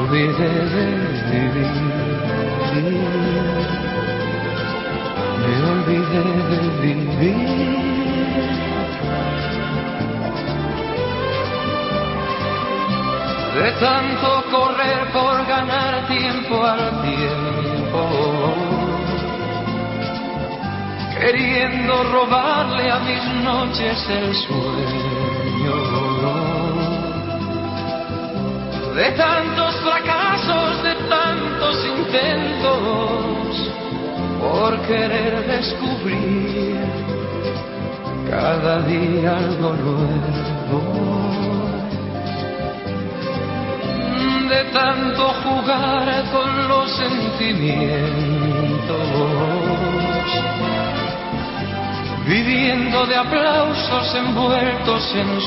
olvidé de vivir, me olvidé de vivir. De tanto correr por ganar tiempo al tiempo, queriendo robarle a mis noches el sueño. De tantos fracasos, de tantos intentos, por querer descubrir cada día algo nuevo. De tanto jugar con los sentimientos, viviendo de aplausos envueltos en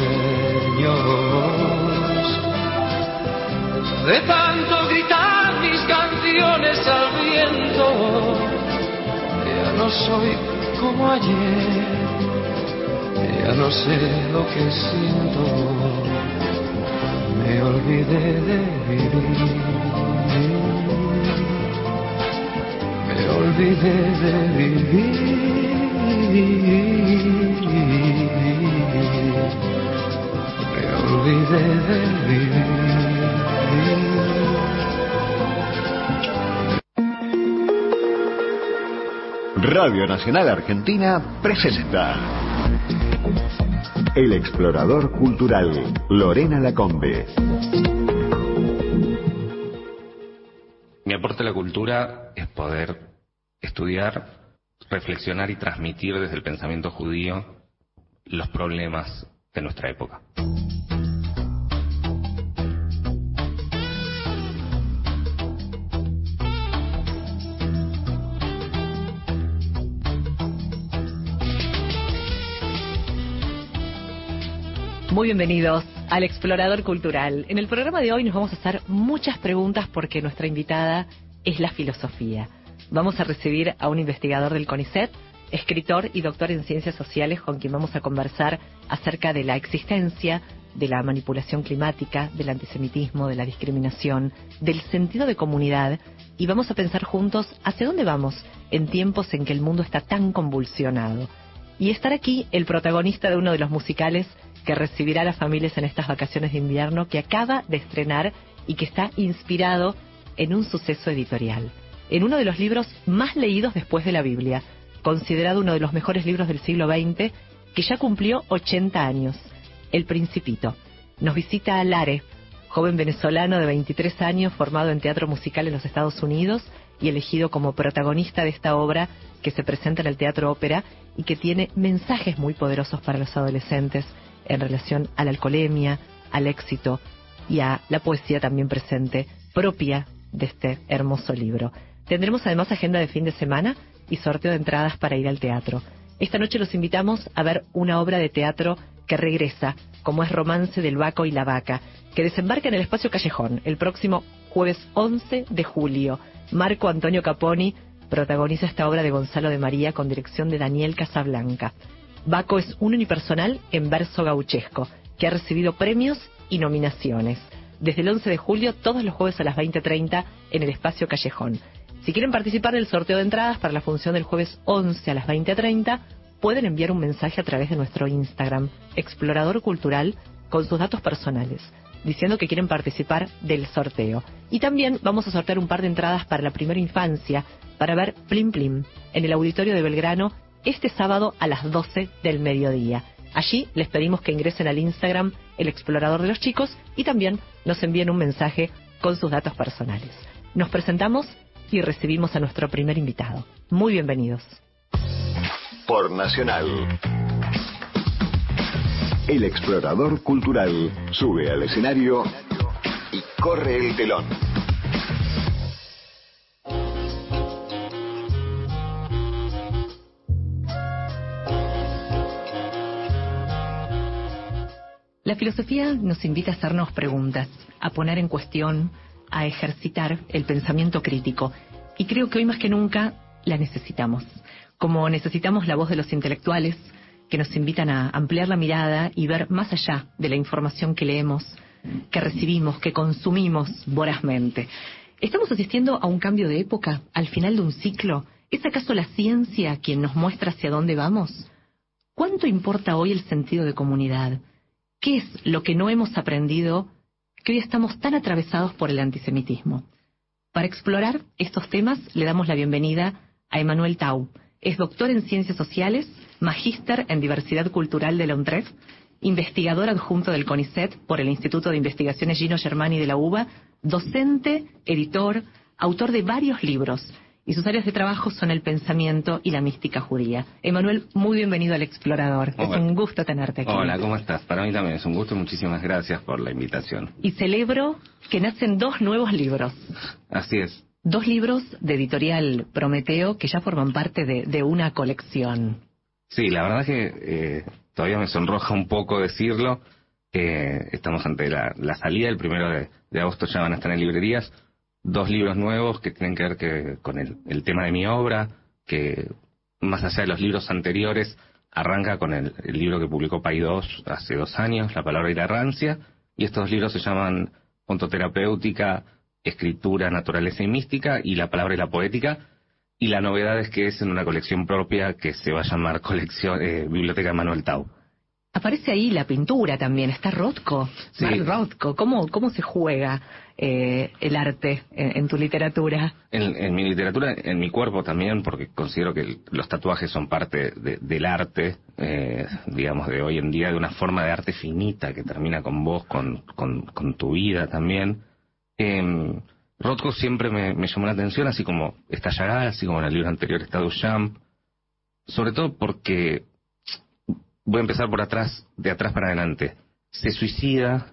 sueños. De tanto gritar mis canciones al viento, ya no soy como ayer, ya no sé lo que siento. Me olvidé de vivir, me olvidé de vivir, me olvidé de vivir. Radio Nacional Argentina presenta El Explorador Cultural, Lorena Lacombe. Mi aporte a la cultura es poder estudiar, reflexionar y transmitir desde el pensamiento judío los problemas de nuestra época. Muy bienvenidos al Explorador Cultural. En el programa de hoy nos vamos a hacer muchas preguntas porque nuestra invitada es la filosofía. Vamos a recibir a un investigador del CONICET, escritor y doctor en ciencias sociales, con quien vamos a conversar acerca de la existencia, de la manipulación climática, del antisemitismo, de la discriminación, del sentido de comunidad, y vamos a pensar juntos hacia dónde vamos en tiempos en que el mundo está tan convulsionado. Y estar aquí el protagonista de uno de los musicales que recibirá a las familias en estas vacaciones de invierno, que acaba de estrenar y que está inspirado en un suceso editorial, en uno de los libros más leídos después de la Biblia, considerado uno de los mejores libros del siglo XX, que ya cumplió 80 años, El Principito. Nos visita Lare, joven venezolano de 23 años, formado en teatro musical en los Estados Unidos y elegido como protagonista de esta obra que se presenta en el Teatro Ópera y que tiene mensajes muy poderosos para los adolescentes en relación a la alcoholemia, al éxito y a la poesía también presente, propia de este hermoso libro. Tendremos además agenda de fin de semana y sorteo de entradas para ir al teatro. Esta noche los invitamos a ver una obra de teatro que regresa, como es Romance del Baco y la Vaca, que desembarca en el Espacio Callejón el próximo jueves 11 de julio. Marco Antonio Caponi protagoniza esta obra de Gonzalo de María con dirección de Daniel Casablanca. Baco es un unipersonal en verso gauchesco, que ha recibido premios y nominaciones. Desde el 11 de julio, todos los jueves a las 20:30 en el Espacio Callejón. Si quieren participar del sorteo de entradas para la función del jueves 11 a las 20:30, pueden enviar un mensaje a través de nuestro Instagram, Explorador Cultural, con sus datos personales, diciendo que quieren participar del sorteo. Y también vamos a sortear un par de entradas para la primera infancia, para ver Plim Plim, en el Auditorio de Belgrano, este sábado a las 12 del mediodía. Allí les pedimos que ingresen al Instagram, El Explorador de los Chicos, y también nos envíen un mensaje con sus datos personales. Nos presentamos y recibimos a nuestro primer invitado. Muy bienvenidos. Por Nacional. El Explorador Cultural sube al escenario y corre el telón. La filosofía nos invita a hacernos preguntas, a poner en cuestión, a ejercitar el pensamiento crítico. Y creo que hoy más que nunca la necesitamos. Como necesitamos la voz de los intelectuales, que nos invitan a ampliar la mirada y ver más allá de la información que leemos, que recibimos, que consumimos vorazmente. ¿Estamos asistiendo a un cambio de época, al final de un ciclo? ¿Es acaso la ciencia quien nos muestra hacia dónde vamos? ¿Cuánto importa hoy el sentido de comunidad? ¿Qué es lo que no hemos aprendido que hoy estamos tan atravesados por el antisemitismo? Para explorar estos temas le damos la bienvenida a Emanuel Tau. Es doctor en Ciencias Sociales, magíster en Diversidad Cultural de la UNTREF, investigador adjunto del CONICET por el Instituto de Investigaciones Gino Germani de la UBA, docente, editor, autor de varios libros, y sus áreas de trabajo son el pensamiento y la mística judía. Emanuel, muy bienvenido al Explorador. Hola. Es un gusto tenerte aquí. Hola, ¿cómo estás? Para mí también es un gusto. Muchísimas gracias por la invitación. Y celebro que nacen 2 nuevos libros. Así es. 2 libros de editorial Prometeo que ya forman parte de una colección. Sí, la verdad que todavía me sonroja un poco decirlo. Estamos ante la salida. El 1 de agosto ya van a estar en librerías. 2 libros nuevos que tienen que ver con el tema de mi obra, que más allá de los libros anteriores, arranca con el libro que publicó Paidós hace 2 años, La palabra y la rancia, y estos 2 libros se llaman Ontoterapéutica, Escritura, Naturaleza y Mística, y La palabra y la poética, y la novedad es que es en una colección propia que se va a llamar Biblioteca Emanuel Tau. Aparece ahí la pintura también, está Rothko, Sí. Mark Rothko. ¿Cómo se juega el arte en tu literatura? En mi literatura, en mi cuerpo también, porque considero que los tatuajes son parte del arte, digamos, de hoy en día, de una forma de arte finita que termina con vos, con tu vida también. Rothko siempre me llamó la atención, así como está Chagall, así como en el libro anterior está Duchamp, sobre todo porque, voy a empezar de atrás para adelante, se suicida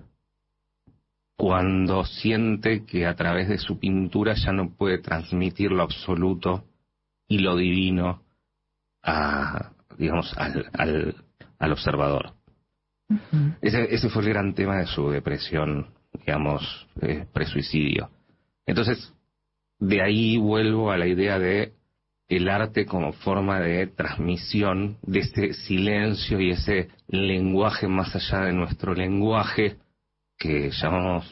cuando siente que a través de su pintura ya no puede transmitir lo absoluto y lo divino digamos, al observador. Uh-huh. Ese fue el gran tema de su depresión, digamos, presuicidio. Entonces, de ahí vuelvo a la idea de el arte como forma de transmisión de ese silencio y ese lenguaje más allá de nuestro lenguaje que llamamos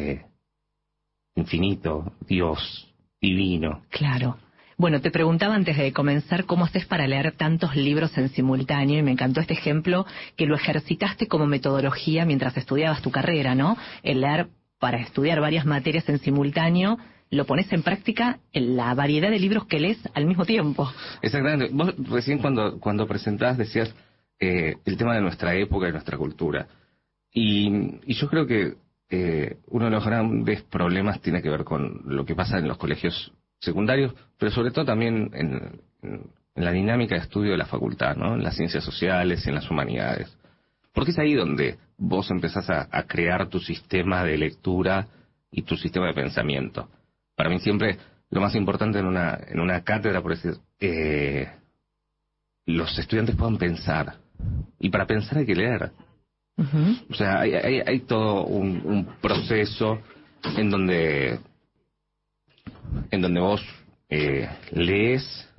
infinito, Dios, divino. Claro. Bueno, te preguntaba antes de comenzar cómo haces para leer tantos libros en simultáneo y me encantó este ejemplo que lo ejercitaste como metodología mientras estudiabas tu carrera, ¿no? El leer para estudiar varias materias en simultáneo, lo pones en práctica en la variedad de libros que lees al mismo tiempo. Exactamente. Vos recién cuando presentabas decías el tema de nuestra época y nuestra cultura. Y yo creo que uno de los grandes problemas tiene que ver con lo que pasa en los colegios secundarios, pero sobre todo también en la dinámica de estudio de la facultad, ¿no? En las ciencias sociales y en las humanidades. Porque es ahí donde vos empezás a crear tu sistema de lectura y tu sistema de pensamiento. Para mí siempre lo más importante en una cátedra, por decir, los estudiantes puedan pensar. Y para pensar hay que leer. Uh-huh. O sea, hay todo un proceso en donde vos lees,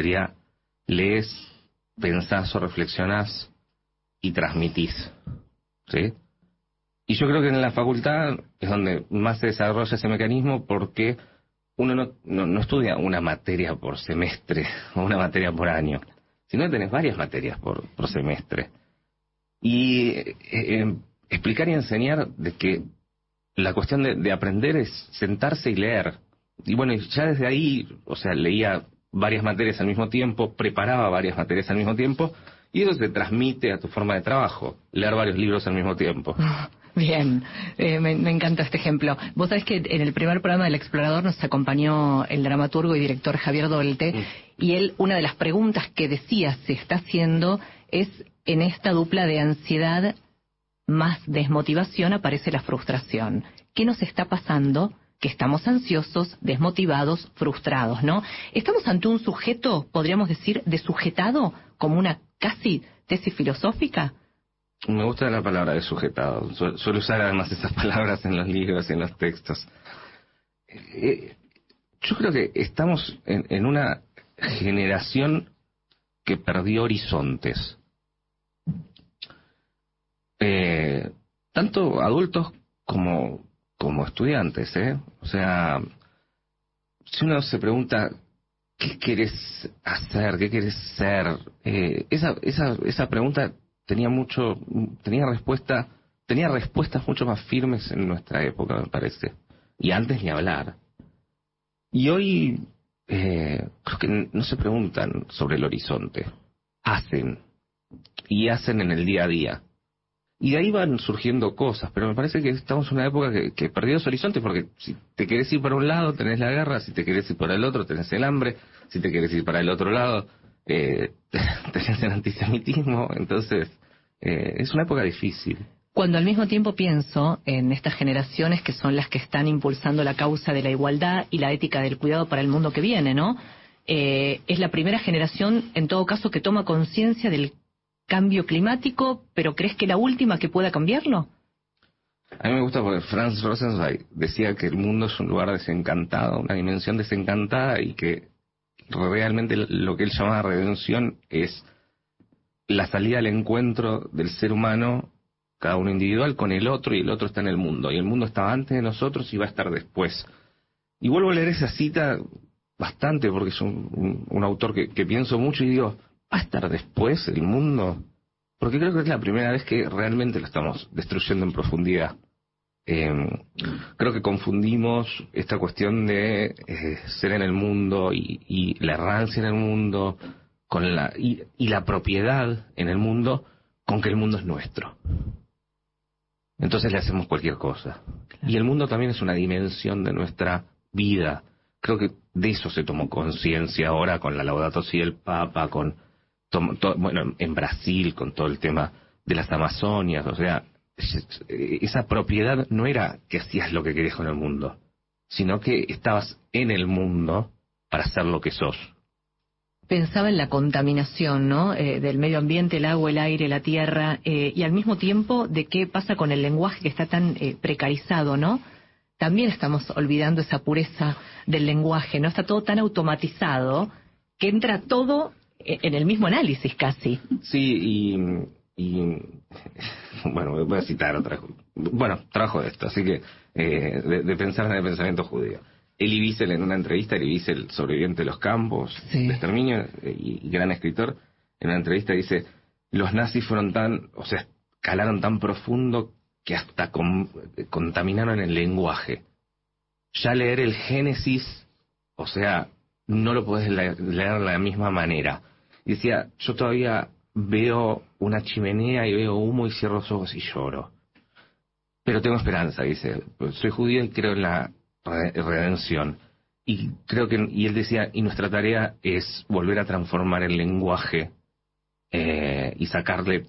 pensás o reflexionás y transmitís, ¿sí? Y yo creo que en la facultad es donde más se desarrolla ese mecanismo porque uno no estudia una materia por semestre o una materia por año, sino que tenés varias materias por semestre. Y explicar y enseñar de que la cuestión de aprender es sentarse y leer. Y bueno, ya desde ahí, o sea, leía varias materias al mismo tiempo, preparaba varias materias al mismo tiempo, y eso se transmite a tu forma de trabajo, leer varios libros al mismo tiempo. Bien, me encanta este ejemplo. Vos sabés que en el primer programa del Explorador nos acompañó el dramaturgo y director Javier Dolte, y él, una de las preguntas que decía se está haciendo es, en esta dupla de ansiedad más desmotivación aparece la frustración. ¿Qué nos está pasando? Que estamos ansiosos, desmotivados, frustrados, ¿no? ¿Estamos ante un sujeto, podríamos decir, desujetado, como una casi tesis filosófica? Me gusta la palabra de sujetado. Suelo usar además esas palabras en los libros y en los textos. Yo creo que estamos en una generación que perdió horizontes. Tanto adultos como estudiantes, ¿eh? O sea, si uno se pregunta ¿qué quieres hacer? ¿Qué quieres ser? Esa pregunta tenía respuestas mucho más firmes en nuestra época, me parece. Y antes ni hablar. Y hoy creo que no se preguntan sobre el horizonte. Hacen. Y hacen en el día a día. Y de ahí van surgiendo cosas, pero me parece que estamos en una época que perdió ese horizonte, porque si te querés ir para un lado, tenés la guerra, si te querés ir para el otro, tenés el hambre, si te querés ir para el otro lado, tenés el antisemitismo, entonces es una época difícil. Cuando al mismo tiempo pienso en estas generaciones que son las que están impulsando la causa de la igualdad y la ética del cuidado para el mundo que viene, ¿no? Es la primera generación, en todo caso, que toma conciencia del cambio climático, pero ¿crees que la última que pueda cambiarlo? A mí me gusta porque Franz Rosenzweig decía que el mundo es un lugar desencantado, una dimensión desencantada, y que realmente lo que él llamaba redención es la salida al encuentro del ser humano, cada uno individual, con el otro, y el otro está en el mundo, y el mundo estaba antes de nosotros y va a estar después. Y vuelvo a leer esa cita bastante porque es un autor que pienso mucho y digo, ¿va a estar después el mundo? Porque creo que es la primera vez que realmente lo estamos destruyendo en profundidad. Creo que confundimos esta cuestión de ser en el mundo y la errancia en el mundo con y la propiedad en el mundo con que el mundo es nuestro. Entonces le hacemos cualquier cosa. Y el mundo también es una dimensión de nuestra vida. Creo que de eso se tomó conciencia ahora con la Laudato Si del Papa, bueno, en Brasil, con todo el tema de las Amazonias. O sea, esa propiedad no era que hacías lo que querías con el mundo, sino que estabas en el mundo para ser lo que sos. Pensaba en la contaminación, ¿no? Del medio ambiente, el agua, el aire, la tierra, y al mismo tiempo de qué pasa con el lenguaje que está tan precarizado, ¿no? También estamos olvidando esa pureza del lenguaje, ¿no? Está todo tan automatizado que entra todo en el mismo análisis casi. Sí, y bueno, voy a citar otra. Bueno, trabajo de esto, así que de pensar en el pensamiento judío. Elie Wiesel, en una entrevista, Elie Wiesel, sobreviviente de los campos de exterminio y gran escritor, en una entrevista dice, los nazis calaron tan profundo que hasta contaminaron el lenguaje. Ya leer el Génesis, no lo podés leer de la misma manera. Y decía, yo todavía veo una chimenea y veo humo y cierro los ojos y lloro. Pero tengo esperanza, dice. Soy judío y creo en la redención. Y él decía, y nuestra tarea es volver a transformar el lenguaje y sacarle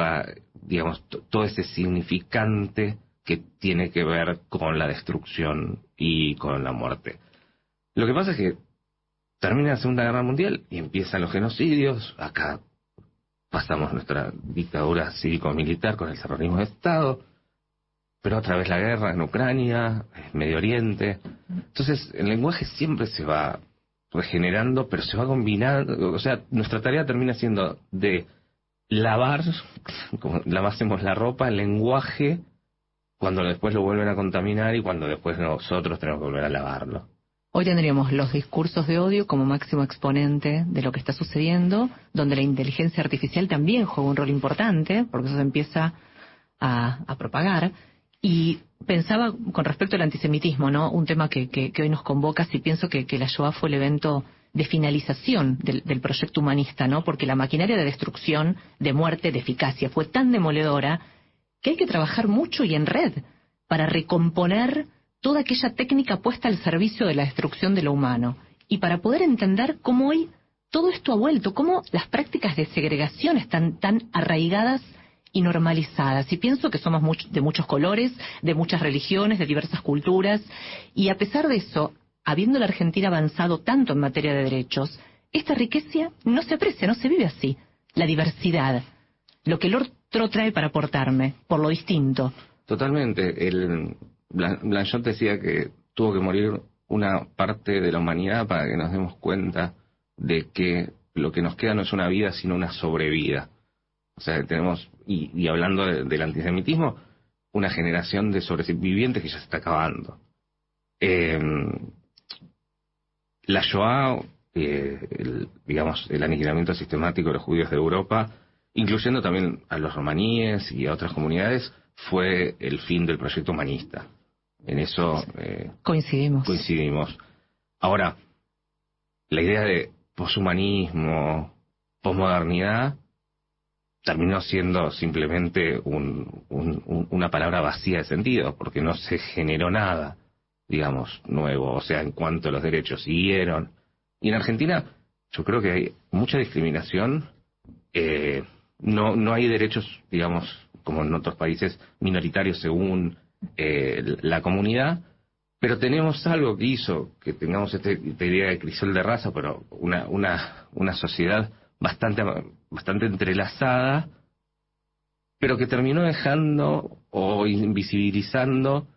todo ese significante que tiene que ver con la destrucción y con la muerte. Lo que pasa es que termina la Segunda Guerra Mundial y empiezan los genocidios. Acá pasamos nuestra dictadura cívico-militar con el terrorismo de Estado, pero otra vez la guerra en Ucrania, en Medio Oriente. Entonces el lenguaje siempre se va regenerando, pero se va combinando. O sea, nuestra tarea termina siendo de lavar, como lavásemos la ropa, el lenguaje, cuando después lo vuelven a contaminar y cuando después nosotros tenemos que volver a lavarlo. Hoy tendríamos los discursos de odio como máximo exponente de lo que está sucediendo, donde la inteligencia artificial también juega un rol importante, porque eso se empieza a propagar. Y pensaba con respecto al antisemitismo, ¿no? Un tema que hoy nos convoca, si pienso que la Shoah fue el evento de finalización del proyecto humanista, ¿no? Porque la maquinaria de destrucción, de muerte, de eficacia fue tan demoledora que hay que trabajar mucho y en red para recomponer toda aquella técnica puesta al servicio de la destrucción de lo humano, y para poder entender cómo hoy todo esto ha vuelto, cómo las prácticas de segregación están tan arraigadas y normalizadas. Y pienso que somos de muchos colores, de muchas religiones, de diversas culturas, y a pesar de eso, habiendo la Argentina avanzado tanto en materia de derechos, esta riqueza no se aprecia, no se vive así. La diversidad, lo que el otro trae para aportarme, por lo distinto. Totalmente. Blanchot decía que tuvo que morir una parte de la humanidad para que nos demos cuenta de que lo que nos queda no es una vida, sino una sobrevida. O sea, tenemos, y hablando del antisemitismo, una generación de sobrevivientes que ya se está acabando. La Shoah, digamos, el aniquilamiento sistemático de los judíos de Europa, incluyendo también a los romaníes y a otras comunidades, fue el fin del proyecto humanista. En eso coincidimos. Ahora, la idea de poshumanismo, posmodernidad, terminó siendo simplemente una palabra vacía de sentido, porque no se generó nada, digamos, nuevo, o sea, en cuanto a los derechos siguieron. Y en Argentina yo creo que hay mucha discriminación, no hay derechos, digamos, como en otros países, minoritarios según la comunidad, pero tenemos algo que hizo que tengamos esta idea de crisol de raza, pero una sociedad bastante entrelazada, pero que terminó dejando o invisibilizando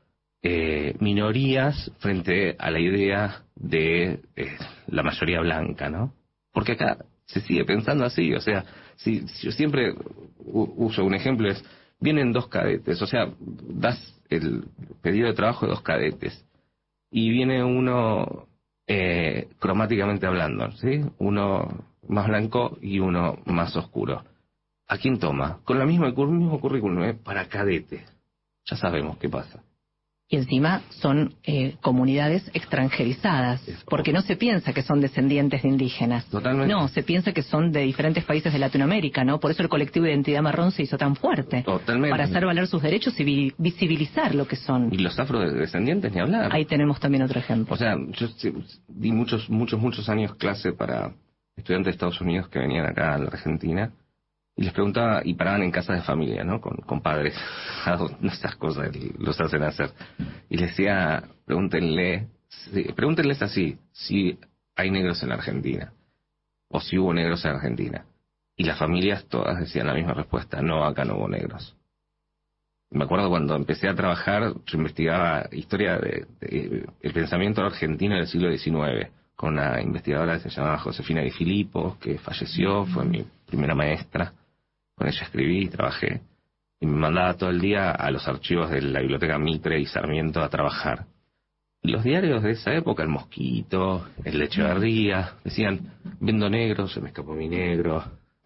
minorías frente a la idea de la mayoría blanca, ¿no? Porque acá se sigue pensando así, o sea, si yo siempre uso un ejemplo, vienen 2 cadetes, o sea, das el pedido de trabajo de 2 cadetes, y viene uno cromáticamente hablando, ¿sí? Uno más blanco y uno más oscuro. ¿A quién toma? Con el mismo currículum, para cadete. Ya sabemos qué pasa. Y encima son comunidades extranjerizadas, porque no se piensa que son descendientes de indígenas. Totalmente. No, se piensa que son de diferentes países de Latinoamérica, ¿no? Por eso el colectivo Identidad Marrón se hizo tan fuerte. Totalmente. Para hacer valer sus derechos y visibilizar lo que son. Y los afrodescendientes, ni hablar. Ahí tenemos también otro ejemplo. O sea, yo di muchos años clase para estudiantes de Estados Unidos que venían acá a la Argentina, y les preguntaba, y paraban en casas de familia, ¿no? Con padres. Estas cosas los hacen hacer. Y les decía, pregúntenles así, si hay negros en la Argentina, o si hubo negros en la Argentina. Y las familias todas decían la misma respuesta: no, acá no hubo negros. Me acuerdo cuando empecé a trabajar, yo investigaba historia el pensamiento argentino del siglo XIX, con una investigadora que se llamaba Josefina Di Filippo, que falleció, fue mi primera maestra. Con ella escribí y trabajé. Y me mandaba todo el día a los archivos de la biblioteca Mitre y Sarmiento a trabajar. Y los diarios de esa época, El Mosquito, El Echeverría, decían: vendo negro, se me escapó mi negro.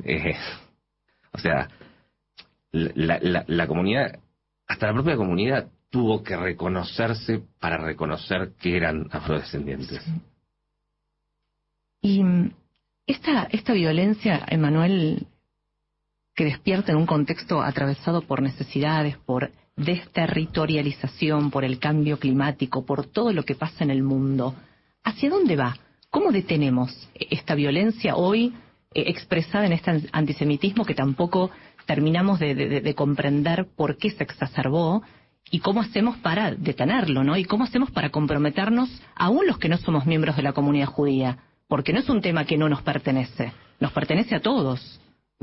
O sea, la comunidad, hasta la propia comunidad, tuvo que reconocerse para reconocer que eran afrodescendientes. Y esta violencia, Emanuel, que despierta en un contexto atravesado por necesidades, por desterritorialización, por el cambio climático, por todo lo que pasa en el mundo, ¿hacia dónde va? ¿Cómo detenemos esta violencia hoy expresada en este antisemitismo que tampoco terminamos de comprender por qué se exacerbó? ¿Y cómo hacemos para detenerlo, no? ¿Y cómo hacemos para comprometernos, aún los que no somos miembros de la comunidad judía? Porque no es un tema que no nos pertenece a todos.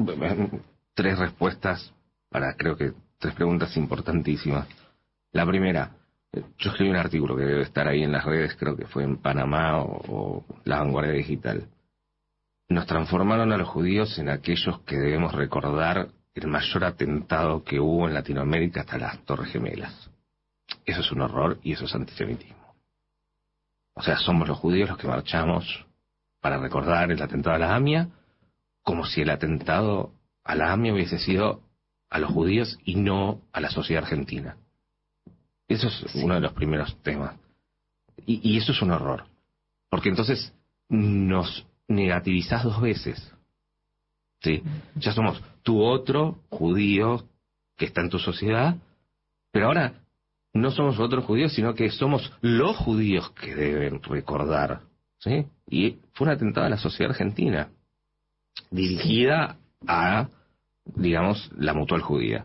3 respuestas creo que 3 preguntas importantísimas. La primera, yo escribí un artículo que debe estar ahí en las redes, creo que fue en Panamá o La Vanguardia Digital. Nos transformaron a los judíos en aquellos que debemos recordar el mayor atentado que hubo en Latinoamérica hasta las Torres Gemelas. Eso es un horror y eso es antisemitismo. O sea, somos los judíos los que marchamos para recordar el atentado a la AMIA, como si el atentado a la AMIA hubiese sido a los judíos y no a la sociedad argentina. Eso es uno de los primeros temas. Y eso es un horror. Porque entonces nos negativizás 2 veces. ¿Sí? Ya somos tu otro judío que está en tu sociedad, pero ahora no somos otros judíos, sino que somos los judíos que deben recordar. ¿Sí? Y fue un atentado a la sociedad argentina, dirigida a, digamos, la Mutual Judía.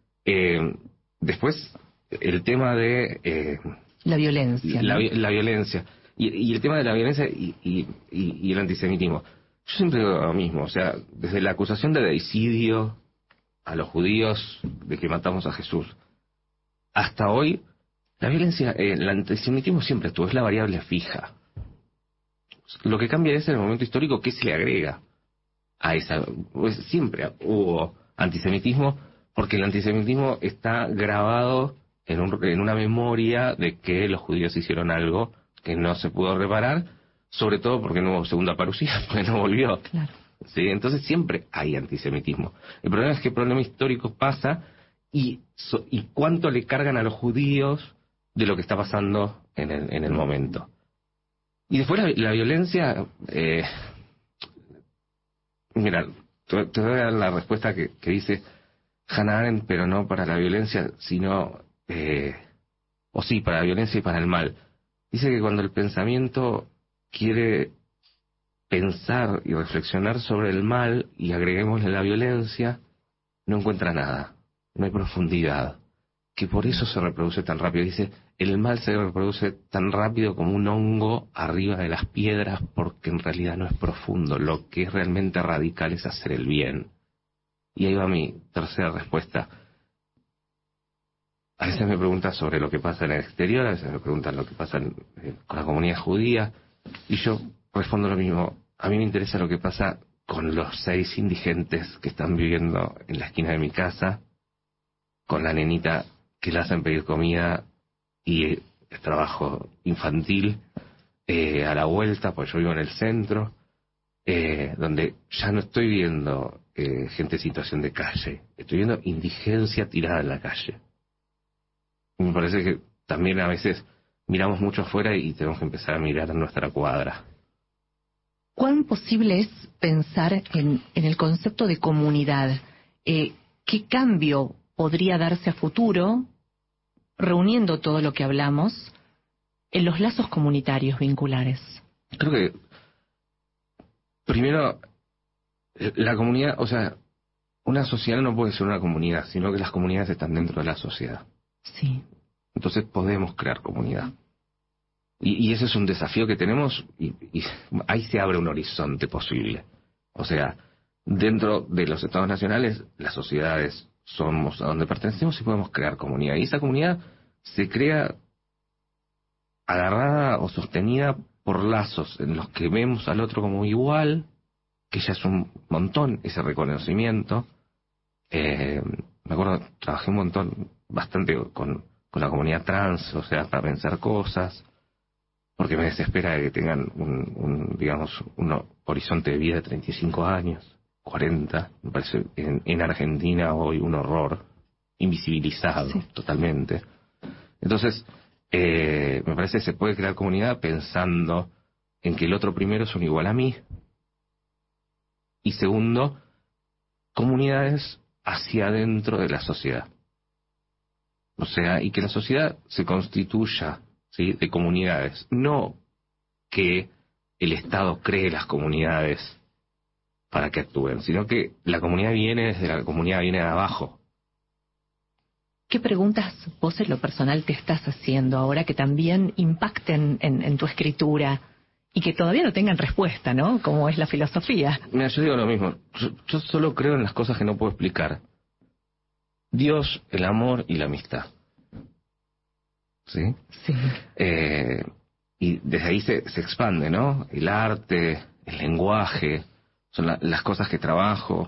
Después, el tema de... la violencia. La violencia. Y el tema de la violencia y el antisemitismo. Yo siempre digo lo mismo, o sea, desde la acusación de deicidio a los judíos de que matamos a Jesús, hasta hoy, la violencia, el antisemitismo siempre estuvo, es la variable fija. Lo que cambia es en el momento histórico, ¿qué se le agrega a esa? Pues siempre hubo antisemitismo, porque el antisemitismo está grabado en una memoria de que los judíos hicieron algo que no se pudo reparar, sobre todo porque no hubo segunda parucía, porque no volvió. Claro. ¿Sí? Entonces siempre hay antisemitismo. El problema es que el problema histórico pasa y cuánto le cargan a los judíos de lo que está pasando en el momento. Y después la violencia, mira, te voy a dar la respuesta que dice Hannah Arendt, pero no para la violencia, sino, o sí, para la violencia y para el mal. Dice que cuando el pensamiento quiere pensar y reflexionar sobre el mal y agreguémosle la violencia, no encuentra nada, no hay profundidad, que por eso se reproduce tan rápido. Dice, el mal se reproduce tan rápido como un hongo arriba de las piedras porque en realidad no es profundo, lo que es realmente radical es hacer el bien. Y ahí va mi tercera respuesta. A veces me preguntan sobre lo que pasa en el exterior, a veces me preguntan lo que pasa con la comunidad judía, y yo respondo lo mismo. A mí me interesa lo que pasa con los 6 indigentes que están viviendo en la esquina de mi casa, con la nenita que le hacen pedir comida y el trabajo infantil a la vuelta, pues yo vivo en el centro, donde ya no estoy viendo gente en situación de calle, estoy viendo indigencia tirada en la calle. Me parece que también a veces miramos mucho afuera y tenemos que empezar a mirar nuestra cuadra. ¿Cuán posible es pensar en el concepto de comunidad? ¿Qué cambio podría darse a futuro, reuniendo todo lo que hablamos, en los lazos comunitarios vinculares? Creo que, primero, la comunidad, o sea, una sociedad no puede ser una comunidad, sino que las comunidades están dentro de la sociedad. Sí. Entonces podemos crear comunidad. Y ese es un desafío que tenemos y ahí se abre un horizonte posible. O sea, dentro de los estados nacionales, las sociedades somos a donde pertenecemos y podemos crear comunidad. Y esa comunidad se crea agarrada o sostenida por lazos en los que vemos al otro como igual, que ya es un montón ese reconocimiento. Me acuerdo, trabajé un montón, bastante con la comunidad trans, o sea, para pensar cosas, porque me desespera que tengan digamos, un horizonte de vida de 35 años, 40, me parece en Argentina hoy un horror, invisibilizado totalmente. Entonces, me parece que se puede crear comunidad pensando en que el otro primero es un igual a mí, y segundo, comunidades hacia adentro de la sociedad. O sea, y que la sociedad se constituya, ¿sí?, de comunidades, no que el Estado cree las comunidades para que actúen, sino que la comunidad viene de abajo. ¿Qué preguntas vos en lo personal te estás haciendo ahora que también impacten en tu escritura y que todavía no tengan respuesta, ¿no? Como es la filosofía. Mira, yo digo lo mismo. Yo solo creo en las cosas que no puedo explicar. Dios, el amor y la amistad. ¿Sí? Sí. Y desde ahí se expande, ¿no? El arte, el lenguaje, son las cosas que trabajo.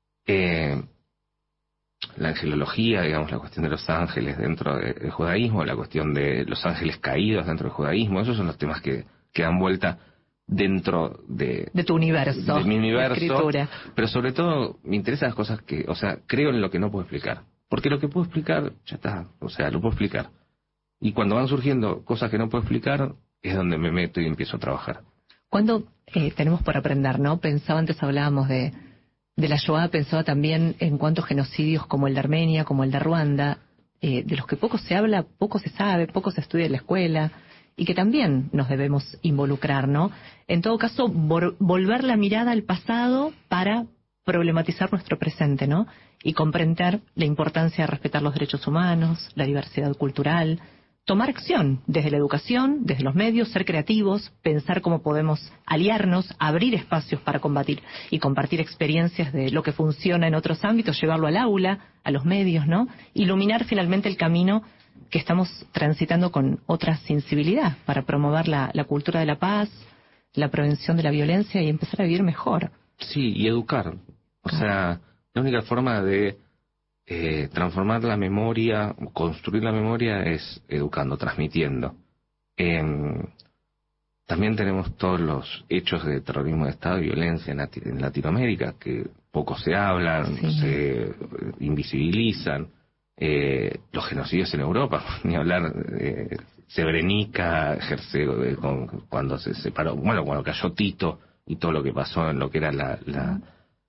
La angelología, digamos, la cuestión de los ángeles dentro del judaísmo, la cuestión de los ángeles caídos dentro del judaísmo, esos son los temas que dan vuelta dentro de tu universo, de mi universo, escritura. Pero sobre todo me interesan las cosas que, o sea, creo en lo que no puedo explicar, porque lo que puedo explicar ya está, o sea, lo puedo explicar, y cuando van surgiendo cosas que no puedo explicar es donde me meto y empiezo a trabajar. ¿Cuándo tenemos por aprender, no? Pensaba, antes hablábamos de la Shoah, pensaba también en cuántos genocidios como el de Armenia, como el de Ruanda, de los que poco se habla, poco se sabe, poco se estudia en la escuela, y que también nos debemos involucrar, ¿no? En todo caso, volver la mirada al pasado para problematizar nuestro presente, ¿no? Y comprender la importancia de respetar los derechos humanos, la diversidad cultural, tomar acción desde la educación, desde los medios, ser creativos, pensar cómo podemos aliarnos, abrir espacios para combatir y compartir experiencias de lo que funciona en otros ámbitos, llevarlo al aula, a los medios, ¿no? Iluminar finalmente el camino que estamos transitando con otra sensibilidad para promover la cultura de la paz, la prevención de la violencia y empezar a vivir mejor. Sí, y educar. O sea, la única forma de transformar la memoria, construir la memoria es educando, transmitiendo. También tenemos todos los hechos de terrorismo de Estado y violencia en Latinoamérica, que poco se hablan, se invisibilizan. Los genocidios en Europa, ni hablar, Srebrenica, cuando se separó, bueno, cuando cayó Tito y todo lo que pasó en lo que era la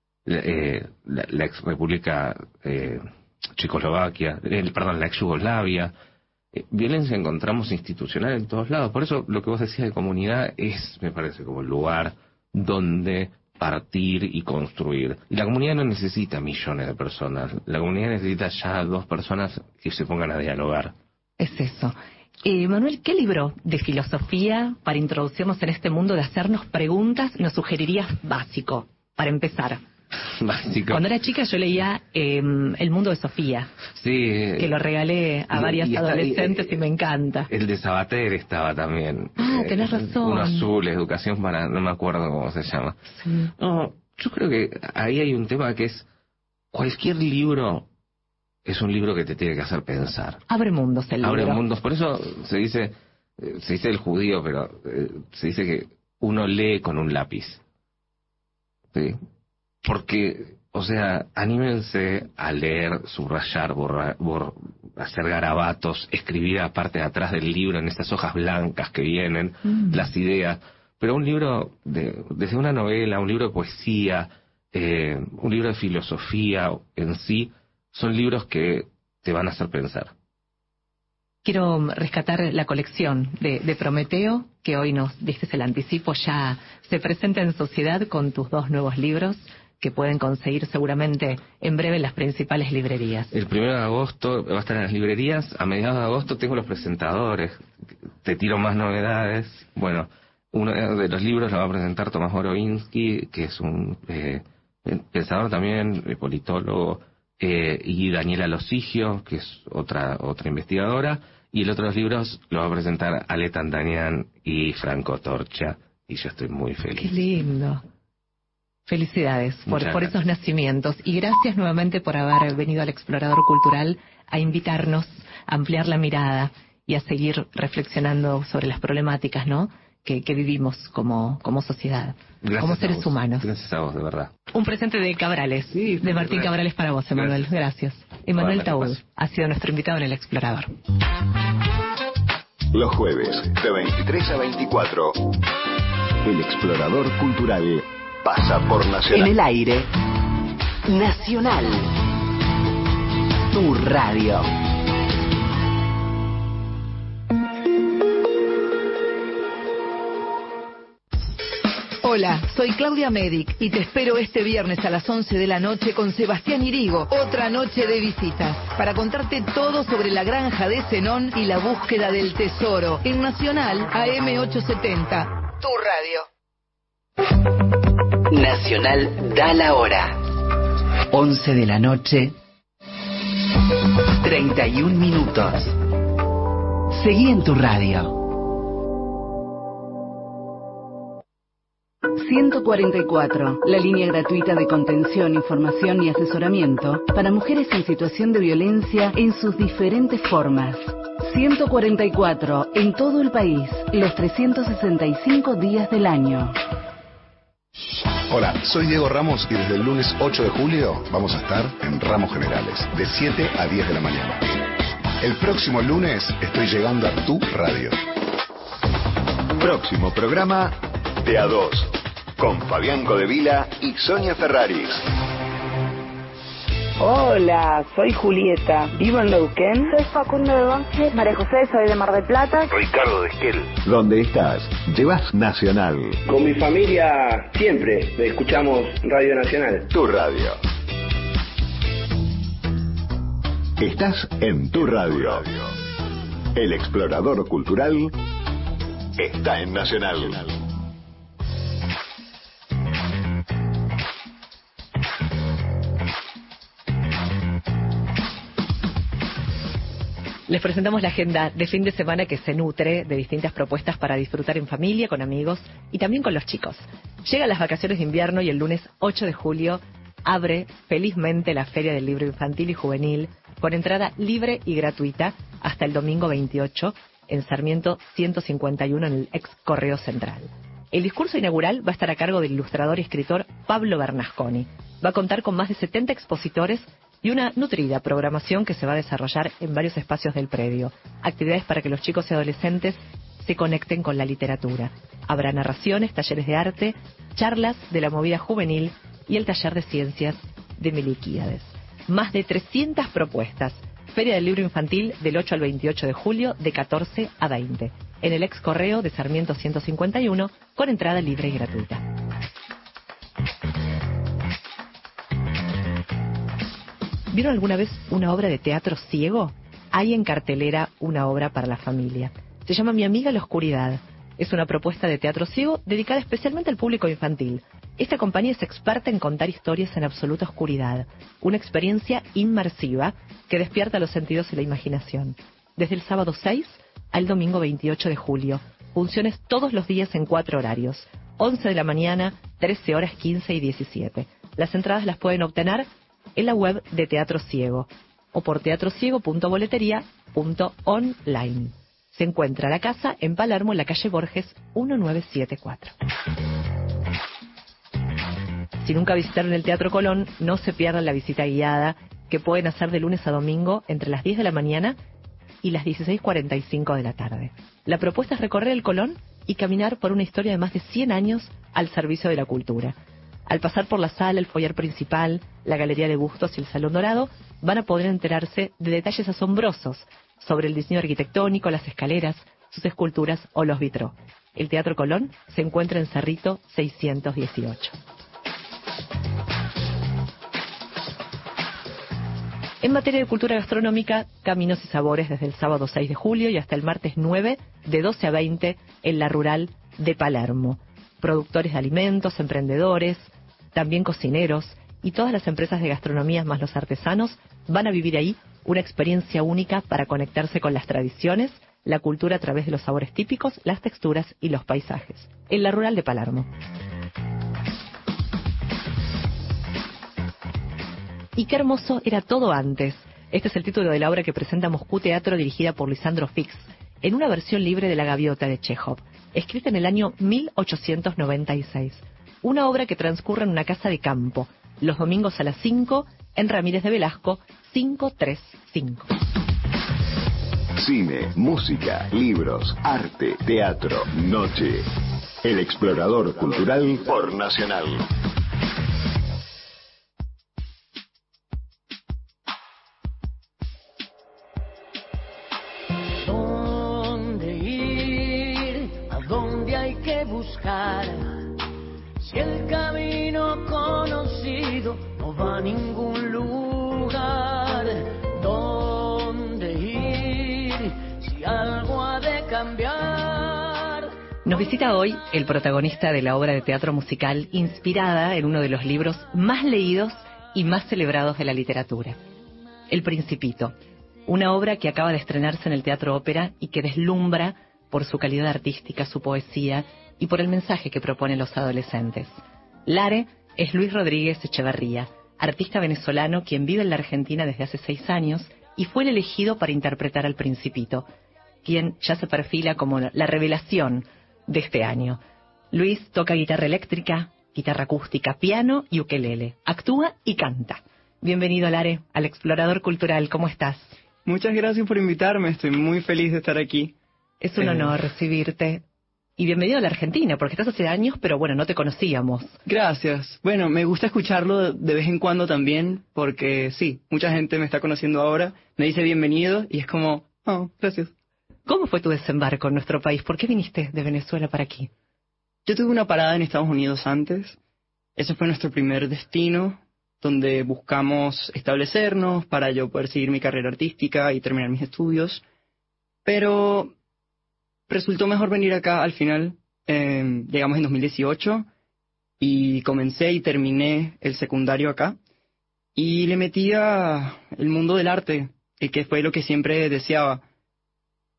ex república Checoslovaquia, la ex Yugoslavia. Violencia encontramos institucional en todos lados. Por eso lo que vos decías de comunidad me parece como el lugar donde partir y construir. Y la comunidad no necesita millones de personas. La comunidad necesita ya 2 personas que se pongan a dialogar. Es eso. Manuel, ¿qué libro de filosofía para introducirnos en este mundo de hacernos preguntas nos sugerirías básico para empezar? Básico. Cuando era chica yo leía El mundo de Sofía, sí, que lo regalé a varias adolescentes y me encanta. El de Sabater estaba también. Tenés razón. Uno azul, educación para... no me acuerdo cómo se llama. Sí. No, yo creo que ahí hay un tema que es... cualquier libro es un libro que te tiene que hacer pensar. Abre mundos el libro. Abre mundos. Por eso se dice el judío, pero se dice que uno lee con un lápiz. ¿Sí? Porque, o sea, anímense a leer, subrayar, hacer garabatos, escribir a parte de atrás del libro en estas hojas blancas que vienen, las ideas. Pero un libro, desde una novela, un libro de poesía, un libro de filosofía en sí, son libros que te van a hacer pensar. Quiero rescatar la colección de Prometeo, que hoy nos diste el anticipo, ya se presenta en sociedad con tus 2 nuevos libros, que pueden conseguir seguramente en breve en las principales librerías. El 1 de agosto va a estar en las librerías. A mediados de agosto tengo los presentadores. Te tiro más novedades. Bueno, uno de los libros lo va a presentar Tomás Borovinsky, que es un pensador también, politólogo, y Daniela Losigio, que es otra investigadora. Y el otro de los libros lo va a presentar Ale Tandanian y Franco Torcha. Y yo estoy muy feliz. ¡Qué lindo! Felicidades por esos nacimientos y gracias nuevamente por haber venido al Explorador Cultural a invitarnos a ampliar la mirada y a seguir reflexionando sobre las problemáticas, ¿no?, que vivimos como sociedad, como seres humanos. Gracias a vos, de verdad. Un presente de Cabrales, de Martín Cabrales para vos, Emanuel. Gracias. Emanuel Taúd ha sido nuestro invitado en el Explorador. Los jueves, de 23 a 24, el Explorador Cultural pasa por Nacional. En el aire, Nacional, tu radio. Hola, soy Claudia Medic y te espero este viernes a las 11 de la noche con Sebastián Irigo, otra noche de visitas, para contarte todo sobre la granja de Zenón y la búsqueda del tesoro en Nacional AM870, tu radio. Nacional da la hora. 11 de la noche, 31 minutos. Seguí en tu radio. 144, la línea gratuita de contención, información y asesoramiento para mujeres en situación de violencia en sus diferentes formas. 144, en todo el país, los 365 días del año. Hola, soy Diego Ramos y desde el lunes 8 de julio vamos a estar en Ramos Generales, de 7 a 10 de la mañana. El próximo lunes estoy llegando a tu radio. Próximo programa, de A2, con Fabián Codevila y Sonia Ferraris. Hola, soy Julieta, vivo en Neuquén. Soy Facundo de Once, María José, soy de Mar del Plata. Ricardo de Esquel. ¿Dónde estás? Llevas Nacional. Con mi familia siempre escuchamos Radio Nacional. Tu radio. Estás en tu radio. El Explorador Cultural está en Nacional. Les presentamos la agenda de fin de semana que se nutre de distintas propuestas para disfrutar en familia, con amigos y también con los chicos. Llegan las vacaciones de invierno y el lunes 8 de julio abre felizmente la Feria del Libro Infantil y Juvenil con entrada libre y gratuita hasta el domingo 28 en Sarmiento 151 en el ex Correo Central. El discurso inaugural va a estar a cargo del ilustrador y escritor Pablo Bernasconi. Va a contar con más de 70 expositores y una nutrida programación que se va a desarrollar en varios espacios del predio. Actividades para que los chicos y adolescentes se conecten con la literatura. Habrá narraciones, talleres de arte, charlas de la movida juvenil y el taller de ciencias de Melquíades. Más de 300 propuestas. Feria del Libro Infantil del 8 al 28 de julio de 14 a 20. En el ex Correo de Sarmiento 151 con entrada libre y gratuita. ¿Vieron alguna vez una obra de teatro ciego? Hay en cartelera una obra para la familia. Se llama Mi amiga la oscuridad. Es una propuesta de teatro ciego dedicada especialmente al público infantil. Esta compañía es experta en contar historias en absoluta oscuridad. Una experiencia inmersiva que despierta los sentidos y la imaginación. Desde el sábado 6 al domingo 28 de julio. Funciones todos los días en 4 horarios. 11 de la mañana, 13 horas 15 y 17. Las entradas las pueden obtener en la web de Teatro Ciego o por teatrociego.boletería.online. Se encuentra la casa en Palermo, en la calle Borges 1974. Si nunca visitaron el Teatro Colón, no se pierdan la visita guiada que pueden hacer de lunes a domingo entre las 10 de la mañana y las 16:45 de la tarde. La propuesta es recorrer el Colón y caminar por una historia de más de 100 años al servicio de la cultura. Al pasar por la sala, el foyer principal, la galería de bustos y el salón dorado, van a poder enterarse de detalles asombrosos sobre el diseño arquitectónico, las escaleras, sus esculturas o los vitrós. El Teatro Colón se encuentra en Cerrito 618. En materia de cultura gastronómica, Caminos y Sabores desde el sábado 6 de julio y hasta el martes 9, de 12 a 20, en la Rural de Palermo. Productores de alimentos, emprendedores, también cocineros y todas las empresas de gastronomía más los artesanos van a vivir ahí una experiencia única para conectarse con las tradiciones, la cultura a través de los sabores típicos, las texturas y los paisajes. En la Rural de Palermo. Y qué hermoso era todo antes. Este es el título de la obra que presenta Moscú Teatro, dirigida por Lisandro Fix, en una versión libre de La Gaviota de Chekhov, escrita en el año 1896. Una obra que transcurre en una casa de campo, los domingos a las 5, en Ramírez de Velasco, 535. Cine, música, libros, arte, teatro, noche. El explorador cultural por Nacional. Buscar si el camino conocido no va a ningún lugar, dónde ir si algo ha de cambiar. Nos visita hoy el protagonista de la obra de teatro musical inspirada en uno de los libros más leídos y más celebrados de la literatura, El Principito, una obra que acaba de estrenarse en el Teatro Ópera y que deslumbra por su calidad artística, su poesía y por el mensaje que proponen los adolescentes. Lare es Luis Rodríguez Echeverría, artista venezolano quien vive en la Argentina desde hace 6 años y fue el elegido para interpretar al Principito, quien ya se perfila como la revelación de este año. Luis toca guitarra eléctrica, guitarra acústica, piano y ukelele. Actúa y canta. Bienvenido, Lare, al Explorador Cultural. ¿Cómo estás? Muchas gracias por invitarme. Estoy muy feliz de estar aquí. Es un honor recibirte. Y bienvenido a la Argentina, porque estás hace años, pero bueno, no te conocíamos. Gracias. Bueno, me gusta escucharlo de vez en cuando también, porque sí, mucha gente me está conociendo ahora, me dice bienvenido, y es como, oh, gracias. ¿Cómo fue tu desembarco en nuestro país? ¿Por qué viniste de Venezuela para aquí? Yo tuve una parada en Estados Unidos antes. Ese fue nuestro primer destino, donde buscamos establecernos para yo poder seguir mi carrera artística y terminar mis estudios. Pero resultó mejor venir acá al final. Llegamos en 2018 y comencé y terminé el secundario acá. Y le metí a el mundo del arte, que fue lo que siempre deseaba.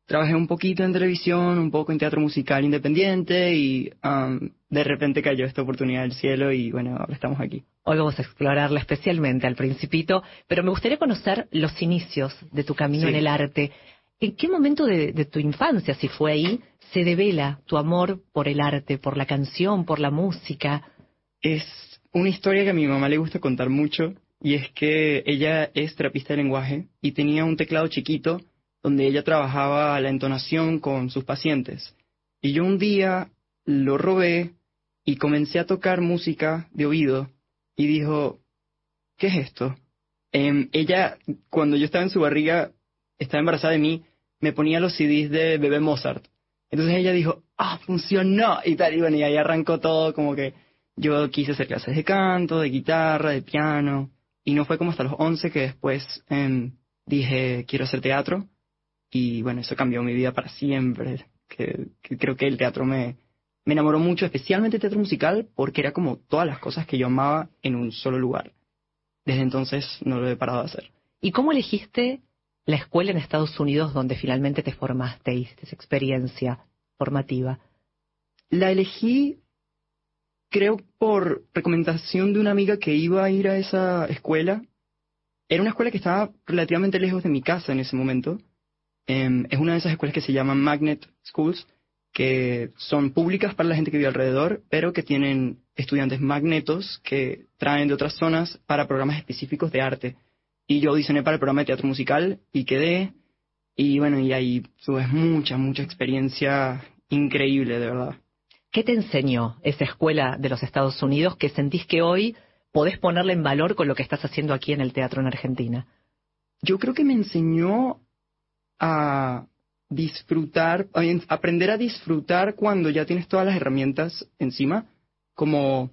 trabajé un poquito en televisión, un poco en teatro musical independiente y de repente cayó esta oportunidad del cielo y bueno, ahora estamos aquí. Hoy vamos a explorarla especialmente al Principito, pero me gustaría conocer los inicios de tu camino en el arte. ¿En qué momento de tu infancia, si fue ahí, se devela tu amor por el arte, por la canción, por la música? Es una historia que a mi mamá le gusta contar mucho y es que ella es terapista de lenguaje y tenía un teclado chiquito donde ella trabajaba la entonación con sus pacientes. Y yo un día lo robé y comencé a tocar música de oído y dijo, ¿qué es esto? Ella, cuando yo estaba en su barriga, estaba embarazada de mí, me ponía los CDs de Bebé Mozart. Entonces ella dijo, funcionó, y tal, y bueno, y ahí arrancó todo, como que yo quise hacer clases de canto, de guitarra, de piano, y no fue como hasta los 11 que después dije, quiero hacer teatro, y bueno, eso cambió mi vida para siempre, que creo que el teatro me enamoró mucho, especialmente el teatro musical, porque era como todas las cosas que yo amaba en un solo lugar. Desde entonces no lo he parado de hacer. ¿Y cómo elegiste la escuela en Estados Unidos donde finalmente te formaste, hiciste esa experiencia formativa? La elegí, creo, por recomendación de una amiga que iba a ir a esa escuela. Era una escuela que estaba relativamente lejos de mi casa en ese momento. Es una de esas escuelas que se llaman Magnet Schools, que son públicas para la gente que vive alrededor, pero que tienen estudiantes magnetos que traen de otras zonas para programas específicos de arte. Y yo audicioné para el programa de teatro musical y quedé. Y bueno, y ahí tuve mucha experiencia increíble, de verdad. ¿Qué te enseñó esa escuela de los Estados Unidos que sentís que hoy podés ponerla en valor con lo que estás haciendo aquí en el teatro en Argentina? Yo creo que me enseñó a disfrutar, aprender a disfrutar cuando ya tienes todas las herramientas encima, como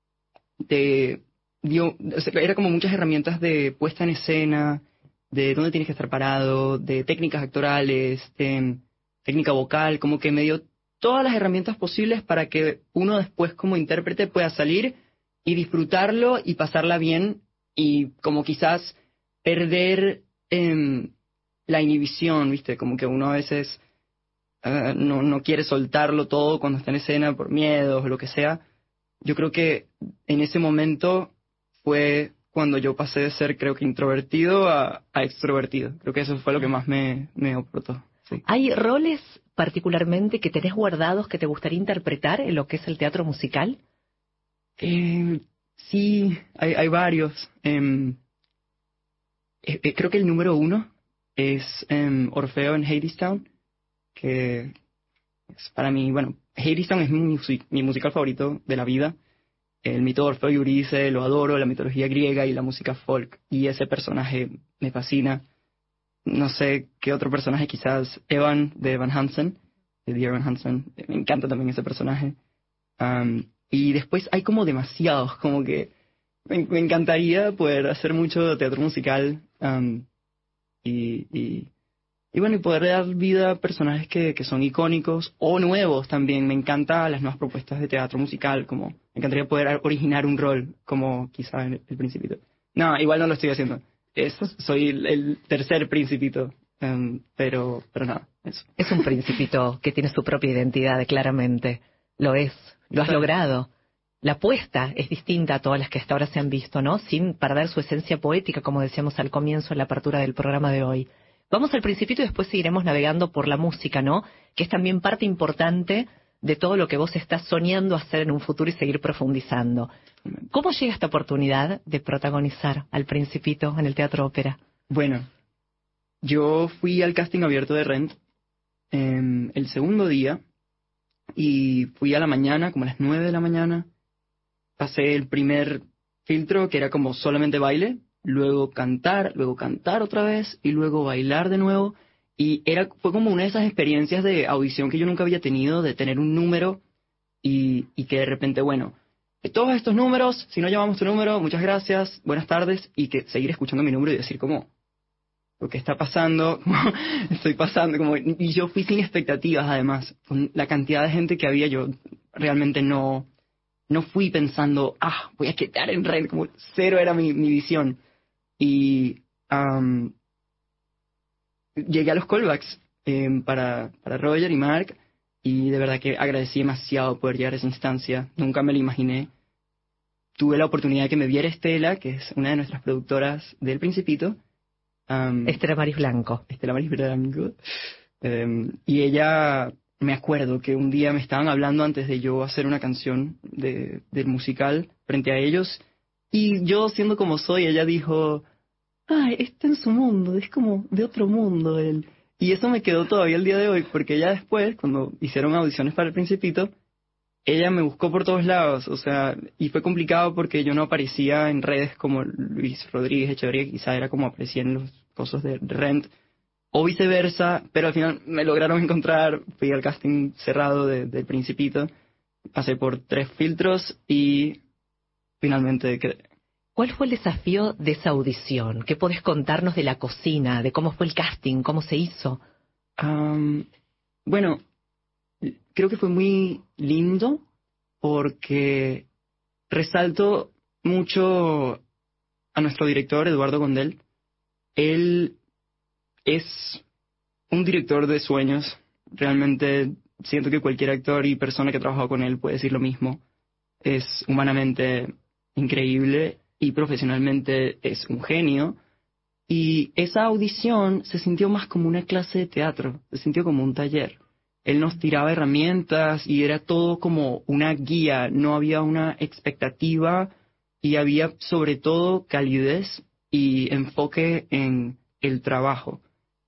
era como muchas herramientas de puesta en escena, de dónde tienes que estar parado, de técnicas actorales, de técnica vocal, como que me dio todas las herramientas posibles para que uno después como intérprete pueda salir y disfrutarlo y pasarla bien y como quizás perder la inhibición, ¿viste? Como que uno a veces no quiere soltarlo todo cuando está en escena por miedos o lo que sea. Yo creo que en ese momento fue cuando yo pasé de ser, creo que introvertido a extrovertido. Creo que eso fue lo que más me aportó. Sí. ¿Hay roles particularmente que tenés guardados que te gustaría interpretar en lo que es el teatro musical? Sí, hay varios. Creo que el número 1 es Orfeo en Hadestown, que es para mí, bueno, Hadestown es mi musical favorito de la vida. El mito de Orfeo y Eurídice lo adoro, la mitología griega y la música folk, y ese personaje me fascina. No sé qué otro personaje, quizás Evan de Van Hansen, de Dear Evan Hansen, me encanta también ese personaje. Y después hay como demasiados, como que me encantaría poder hacer mucho teatro musical y bueno, y poder dar vida a personajes que son icónicos o nuevos también. Me encantan las nuevas propuestas de teatro musical, como me encantaría poder originar un rol, como quizá en El Principito. No, igual no lo estoy haciendo. Soy el tercer Principito, pero nada, eso. Es un Principito que tiene su propia identidad, claramente. Lo es, lo has logrado. La apuesta es distinta a todas las que hasta ahora se han visto, ¿no? Sin perder su esencia poética, como decíamos al comienzo en la apertura del programa de hoy. Vamos al Principito y después seguiremos navegando por la música, ¿no? Que es también parte importante de todo lo que vos estás soñando hacer en un futuro y seguir profundizando. ¿Cómo llega esta oportunidad de protagonizar al Principito en el Teatro Ópera? Bueno, yo fui al casting abierto de Rent el segundo día y fui a la mañana, como a las 9 de la mañana. Pasé el primer filtro, que era como solamente baile, luego cantar otra vez y luego bailar de nuevo. Y fue como una de esas experiencias de audición que yo nunca había tenido, de tener un número y que de repente, bueno, todos estos números, si no llamamos tu número, muchas gracias, buenas tardes, y que seguir escuchando mi número y decir como, lo que está pasando, estoy pasando, como, y yo fui sin expectativas además, con la cantidad de gente que había, yo realmente no fui pensando, voy a quedar en Rent, como cero era mi visión. Y llegué a los callbacks para Roger y Mark, y de verdad que agradecí demasiado poder llegar a esa instancia. Nunca me lo imaginé. Tuve la oportunidad de que me viera Estela, que es una de nuestras productoras del Principito. Estela Maris Blanco. Estela Maris Blanco. Y ella, me acuerdo que un día me estaban hablando antes de yo hacer una canción del musical frente a ellos, y yo, siendo como soy, ella dijo, ay, está en su mundo, es como de otro mundo él. Y eso me quedó todavía el día de hoy, porque ella después, cuando hicieron audiciones para El Principito, ella me buscó por todos lados, o sea, y fue complicado porque yo no aparecía en redes como Luis Rodríguez Echeverría, quizá era como aparecía en los cosas de Rent, o viceversa, pero al final me lograron encontrar, fui al casting cerrado del Principito, pasé por 3 filtros y finalmente quedé. ¿Cuál fue el desafío de esa audición? ¿Qué podés contarnos de la cocina, de cómo fue el casting, cómo se hizo? Bueno, creo que fue muy lindo porque resalto mucho a nuestro director, Eduardo Gondel. Él es un director de sueños. Realmente siento que cualquier actor y persona que ha trabajado con él puede decir lo mismo. Es humanamente increíble y profesionalmente es un genio. Y esa audición se sintió más como una clase de teatro, se sintió como un taller. Él nos tiraba herramientas y era todo como una guía, no había una expectativa y había sobre todo calidez y enfoque en el trabajo.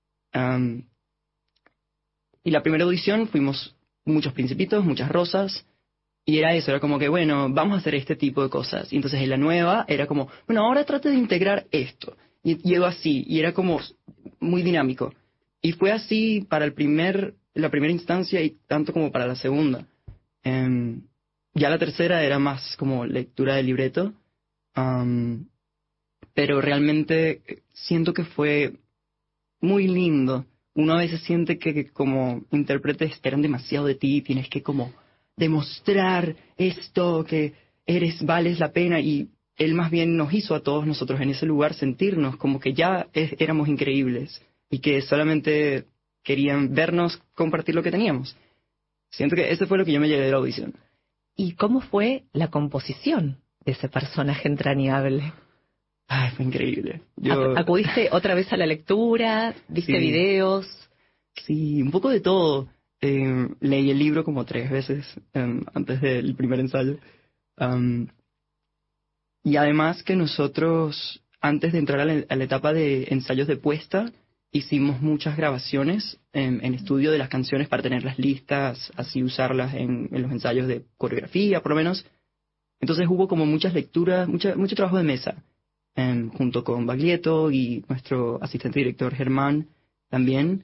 Y la primera audición fuimos muchos principitos, muchas rosas, y era eso, era como que, bueno, vamos a hacer este tipo de cosas. Y entonces en la nueva era como, bueno, ahora trate de integrar esto. Y llegó así, y era como muy dinámico. Y fue así para la primera instancia y tanto como para la segunda. Ya la tercera era más como lectura de libreto, pero realmente siento que fue muy lindo. Uno a veces siente que como intérprete esperan demasiado de ti, tienes que como demostrar esto, que vales la pena, y él más bien nos hizo a todos nosotros en ese lugar sentirnos como que ya éramos increíbles y que solamente querían vernos compartir lo que teníamos. Siento que eso fue lo que yo me llevé de la audición. ¿Y cómo fue la composición de ese personaje entrañable? Ay, fue increíble. ¿Acudiste otra vez a la lectura? ¿Viste videos? Sí, un poco de todo. Leí el libro como 3 veces antes del primer ensayo. Y además que nosotros, antes de entrar a la etapa de ensayos de puesta, hicimos muchas grabaciones en estudio de las canciones para tenerlas listas, así usarlas en los ensayos de coreografía, por lo menos. Entonces hubo como muchas lecturas, mucho trabajo de mesa, junto con Baglietto y nuestro asistente director Germán también.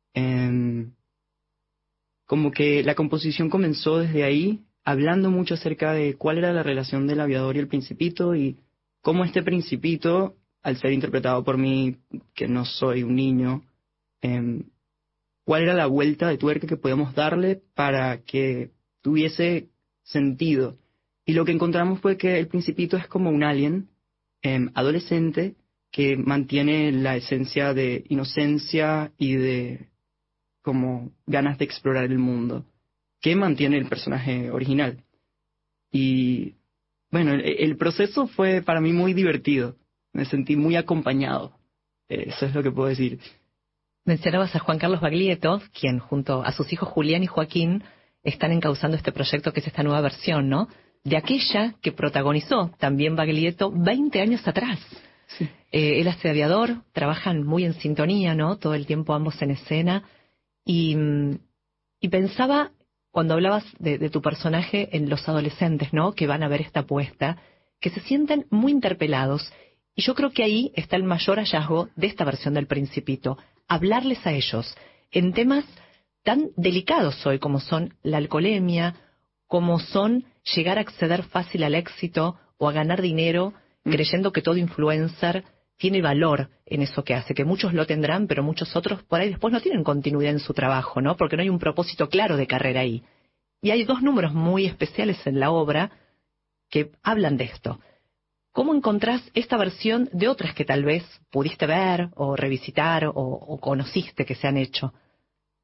Como que la composición comenzó desde ahí, hablando mucho acerca de cuál era la relación del aviador y el Principito, y cómo este Principito, al ser interpretado por mí, que no soy un niño, cuál era la vuelta de tuerca que podíamos darle para que tuviese sentido. Y lo que encontramos fue que el Principito es como un alien adolescente que mantiene la esencia de inocencia y de como ganas de explorar el mundo que mantiene el personaje original. Y bueno, el proceso fue para mí muy divertido. Me sentí muy acompañado. Eso es lo que puedo decir. Mencionabas a Juan Carlos Baglietto, quien junto a sus hijos Julián y Joaquín están encauzando este proyecto que es esta nueva versión, ¿no? De aquella que protagonizó también Baglietto 20 años atrás. Sí. Él hace aviador, trabajan muy en sintonía, ¿no? Todo el tiempo ambos en escena. Y pensaba, cuando hablabas de tu personaje, en los adolescentes, ¿no? Que van a ver esta apuesta, que se sienten muy interpelados. Y yo creo que ahí está el mayor hallazgo de esta versión del Principito. Hablarles a ellos en temas tan delicados hoy como son la alcoholemia, como son llegar a acceder fácil al éxito o a ganar dinero creyendo que todo influencer tiene valor en eso que hace, que muchos lo tendrán, pero muchos otros por ahí después no tienen continuidad en su trabajo, ¿no? Porque no hay un propósito claro de carrera ahí. Y hay 2 números muy especiales en la obra que hablan de esto. ¿Cómo encontrás esta versión de otras que tal vez pudiste ver o revisitar o conociste que se han hecho?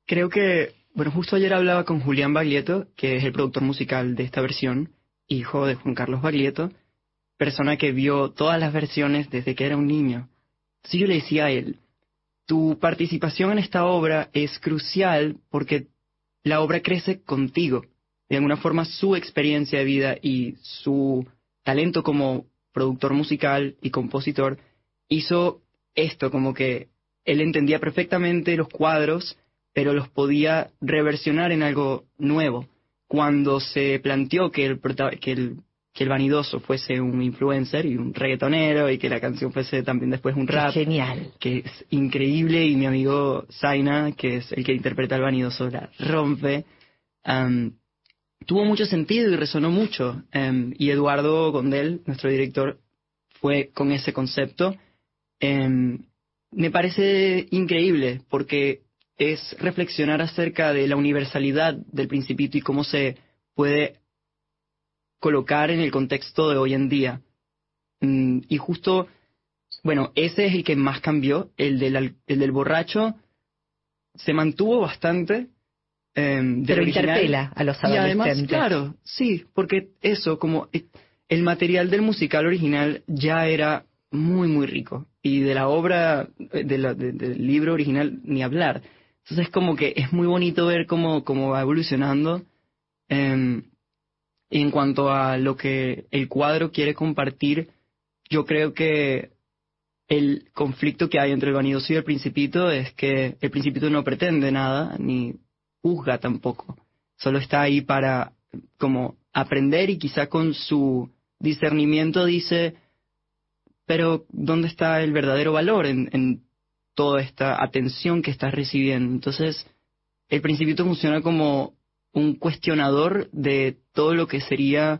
creo que, bueno, justo ayer hablaba con Julián Baglietto, que es el productor musical de esta versión, hijo de Juan Carlos Baglietto, persona que vio todas las versiones desde que era un niño. Entonces yo le decía a él, tu participación en esta obra es crucial porque la obra crece contigo. De alguna forma su experiencia de vida y su talento como productor musical y compositor hizo esto, como que él entendía perfectamente los cuadros, pero los podía reversionar en algo nuevo. Cuando se planteó que el vanidoso fuese un influencer y un reggaetonero y que la canción fuese también después un rap. Genial. Que es increíble, y mi amigo Zaina, que es el que interpreta al vanidoso, la rompe. Tuvo mucho sentido y resonó mucho. Y Eduardo Gondel, nuestro director, fue con ese concepto. Me parece increíble porque es reflexionar acerca de la universalidad del Principito y cómo se puede colocar en el contexto de hoy en día. Y justo, bueno, ese es el que más cambió, el del borracho se mantuvo bastante. Pero interpela a los adolescentes. Y además, claro, sí, porque eso, como el material del musical original ya era muy, muy rico. Y de la obra, del libro original, ni hablar. Entonces, como que es muy bonito ver cómo va evolucionando. En cuanto a lo que el cuadro quiere compartir, yo creo que el conflicto que hay entre el vanidoso y el Principito es que el Principito no pretende nada, ni juzga tampoco. Solo está ahí para como aprender, y quizá con su discernimiento dice, pero ¿dónde está el verdadero valor en toda esta atención que estás recibiendo? Entonces, el Principito funciona como un cuestionador de todo lo que sería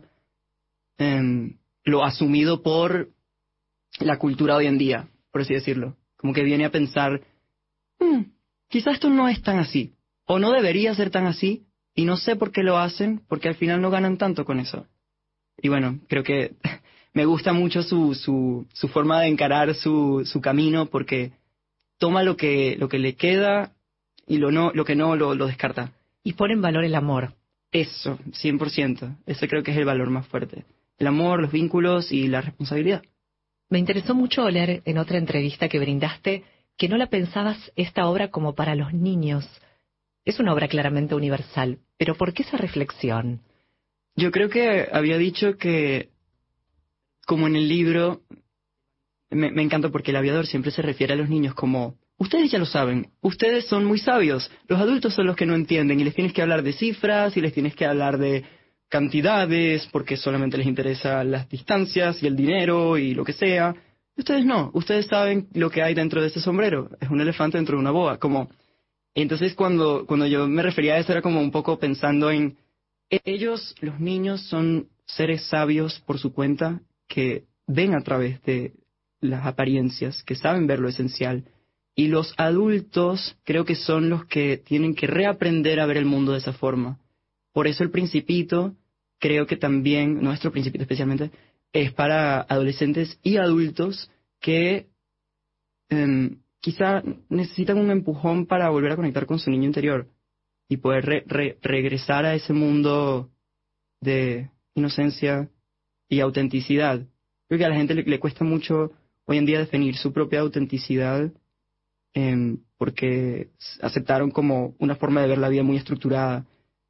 lo asumido por la cultura hoy en día, por así decirlo. Como que viene a pensar, quizás esto no es tan así, o no debería ser tan así, y no sé por qué lo hacen, porque al final no ganan tanto con eso. Y bueno, creo que me gusta mucho su forma de encarar su camino, porque toma lo que le queda y lo que no lo descarta. Y pone en valor el amor. Eso, 100%. Ese creo que es el valor más fuerte. El amor, los vínculos y la responsabilidad. Me interesó mucho leer en otra entrevista que brindaste que no la pensabas esta obra como para los niños. Es una obra claramente universal, pero ¿por qué esa reflexión? Yo creo que había dicho que, como en el libro, me encanta porque el aviador siempre se refiere a los niños como, ustedes ya lo saben, ustedes son muy sabios, los adultos son los que no entienden y les tienes que hablar de cifras y les tienes que hablar de cantidades porque solamente les interesan las distancias y el dinero y lo que sea. Ustedes no, ustedes saben lo que hay dentro de ese sombrero, es un elefante dentro de una boa, como... Entonces cuando yo me refería a eso era como un poco pensando en ellos, los niños son seres sabios por su cuenta que ven a través de las apariencias, que saben ver lo esencial. Y los adultos creo que son los que tienen que reaprender a ver el mundo de esa forma. Por eso el Principito, creo que también, nuestro Principito especialmente, es para adolescentes y adultos que quizá necesitan un empujón para volver a conectar con su niño interior y poder regresar a ese mundo de inocencia y autenticidad. Creo que a la gente le cuesta mucho hoy en día definir su propia autenticidad porque aceptaron como una forma de ver la vida muy estructurada.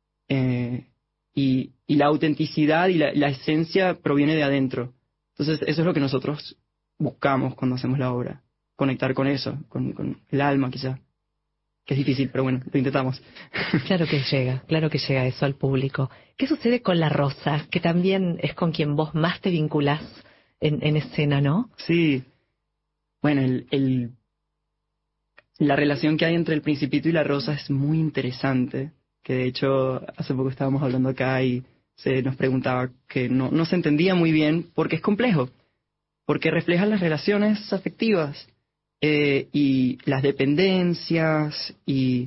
Y la autenticidad y la esencia proviene de adentro. Entonces eso es lo que nosotros buscamos cuando hacemos la obra. Conectar con eso, con el alma quizá. Que es difícil, pero bueno, lo intentamos. Claro que llega eso al público. ¿Qué sucede con La Rosa, que también es con quien vos más te vinculás en escena, no? Sí. Bueno, la relación que hay entre el Principito y La Rosa es muy interesante, que de hecho hace poco estábamos hablando acá y se nos preguntaba que no se entendía muy bien porque es complejo, porque refleja las relaciones afectivas. Y las dependencias y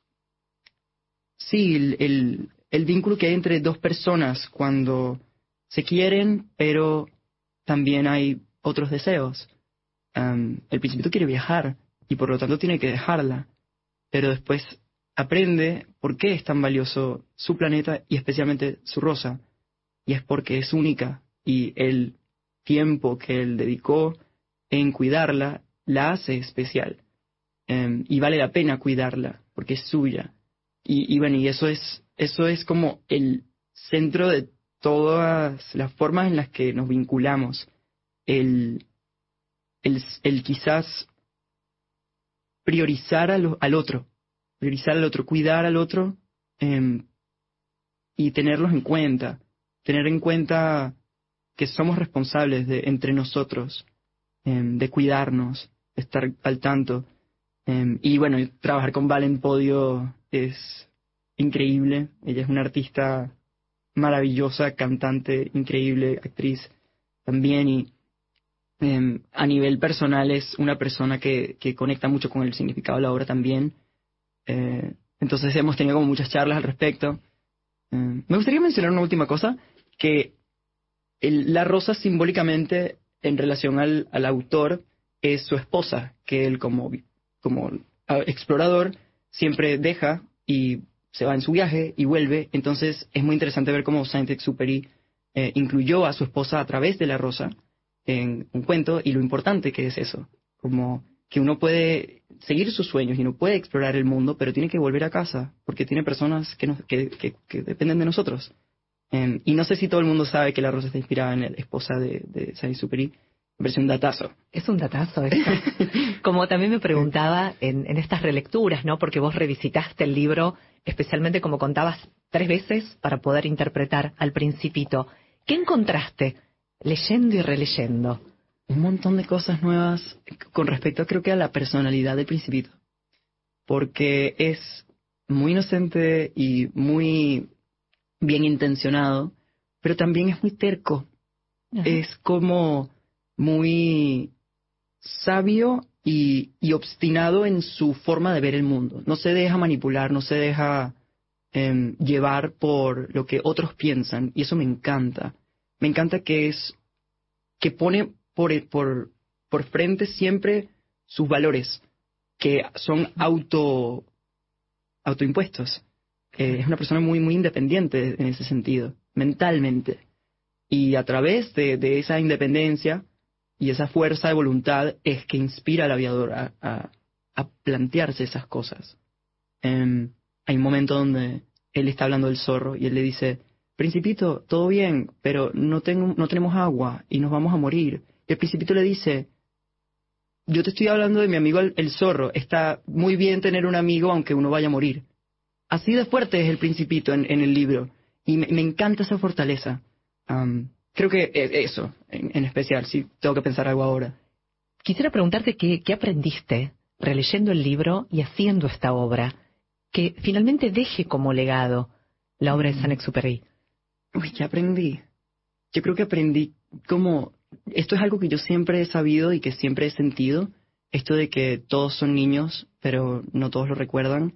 sí, el vínculo que hay entre dos personas cuando se quieren, pero también hay otros deseos. El Principito quiere viajar y por lo tanto tiene que dejarla, pero después aprende por qué es tan valioso su planeta y especialmente su rosa. Y es porque es única y el tiempo que él dedicó en cuidarla la hace especial. Y vale la pena cuidarla porque es suya. Y bueno, y eso es como el centro de todas las formas en las que nos vinculamos. El quizás priorizar al otro, cuidar al otro, y tenerlos en cuenta, tener en cuenta que somos responsables de entre nosotros, de cuidarnos, de estar al tanto. Y bueno, trabajar con Val en podio es increíble. Ella es una artista maravillosa, cantante increíble, actriz también, y a nivel personal es una persona que conecta mucho con el significado de la obra también. Entonces hemos tenido como muchas charlas al respecto. Me gustaría mencionar una última cosa, que la rosa simbólicamente en relación al autor es su esposa, que él como explorador siempre deja y se va en su viaje y vuelve. Entonces es muy interesante ver cómo Saint-Exupéry incluyó a su esposa a través de la rosa en un cuento, y lo importante que es eso, como que uno puede seguir sus sueños y uno puede explorar el mundo, pero tiene que volver a casa porque tiene personas que dependen de nosotros. Y no sé si todo el mundo sabe que la rosa está inspirada en la esposa de Saint-Exupéry. Me parece un datazo. Es un datazo esto. Como también me preguntaba en estas relecturas, ¿no? Porque vos revisitaste el libro, especialmente como contabas 3 veces para poder interpretar al Principito. ¿Qué encontraste leyendo y releyendo? Un montón de cosas nuevas con respecto, creo que a la personalidad del Principito. Porque es muy inocente y muy bien intencionado, pero también es muy terco. Ajá. Es como muy sabio y obstinado en su forma de ver el mundo. No se deja manipular, no se deja llevar por lo que otros piensan, y eso me encanta. Me encanta que pone por frente siempre sus valores, que son autoimpuestos. Es una persona muy, muy independiente en ese sentido, mentalmente. Y a través de esa independencia y esa fuerza de voluntad es que inspira al aviador a plantearse esas cosas. Hay un momento donde él está hablando del zorro y él le dice: Principito, todo bien, pero no tenemos agua y nos vamos a morir. Y el Principito le dice: yo te estoy hablando de mi amigo el zorro. Está muy bien tener un amigo aunque uno vaya a morir. Así de fuerte es el Principito en el libro. Y me encanta esa fortaleza. Creo que eso, en especial, si tengo que pensar algo ahora. Quisiera preguntarte qué aprendiste releyendo el libro y haciendo esta obra, que finalmente deje como legado la obra de Saint-Exupéry. Uy, ¿qué aprendí? Yo creo que aprendí como... Esto es algo que yo siempre he sabido y que siempre he sentido, esto de que todos son niños, pero no todos lo recuerdan.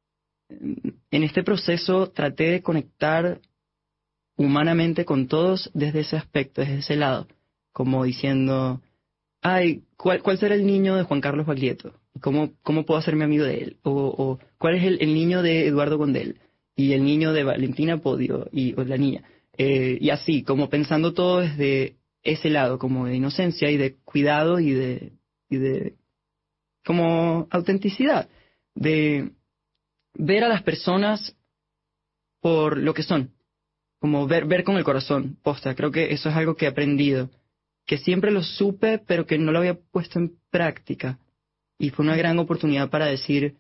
En este proceso traté de conectar humanamente con todos desde ese aspecto, desde ese lado, como diciendo: ay, ¿cuál será el niño de Juan Carlos Baglietto? ¿Cómo puedo hacerme amigo de él? O ¿cuál es el niño de Eduardo Gondel? Y el niño de Valentina Podio, o la niña. Y así, como pensando todo desde ese lado, como de inocencia y de cuidado y de como autenticidad, de ver a las personas por lo que son, como ver con el corazón, posta. Creo que eso es algo que he aprendido, que siempre lo supe, pero que no lo había puesto en práctica. Y fue una gran oportunidad para decir: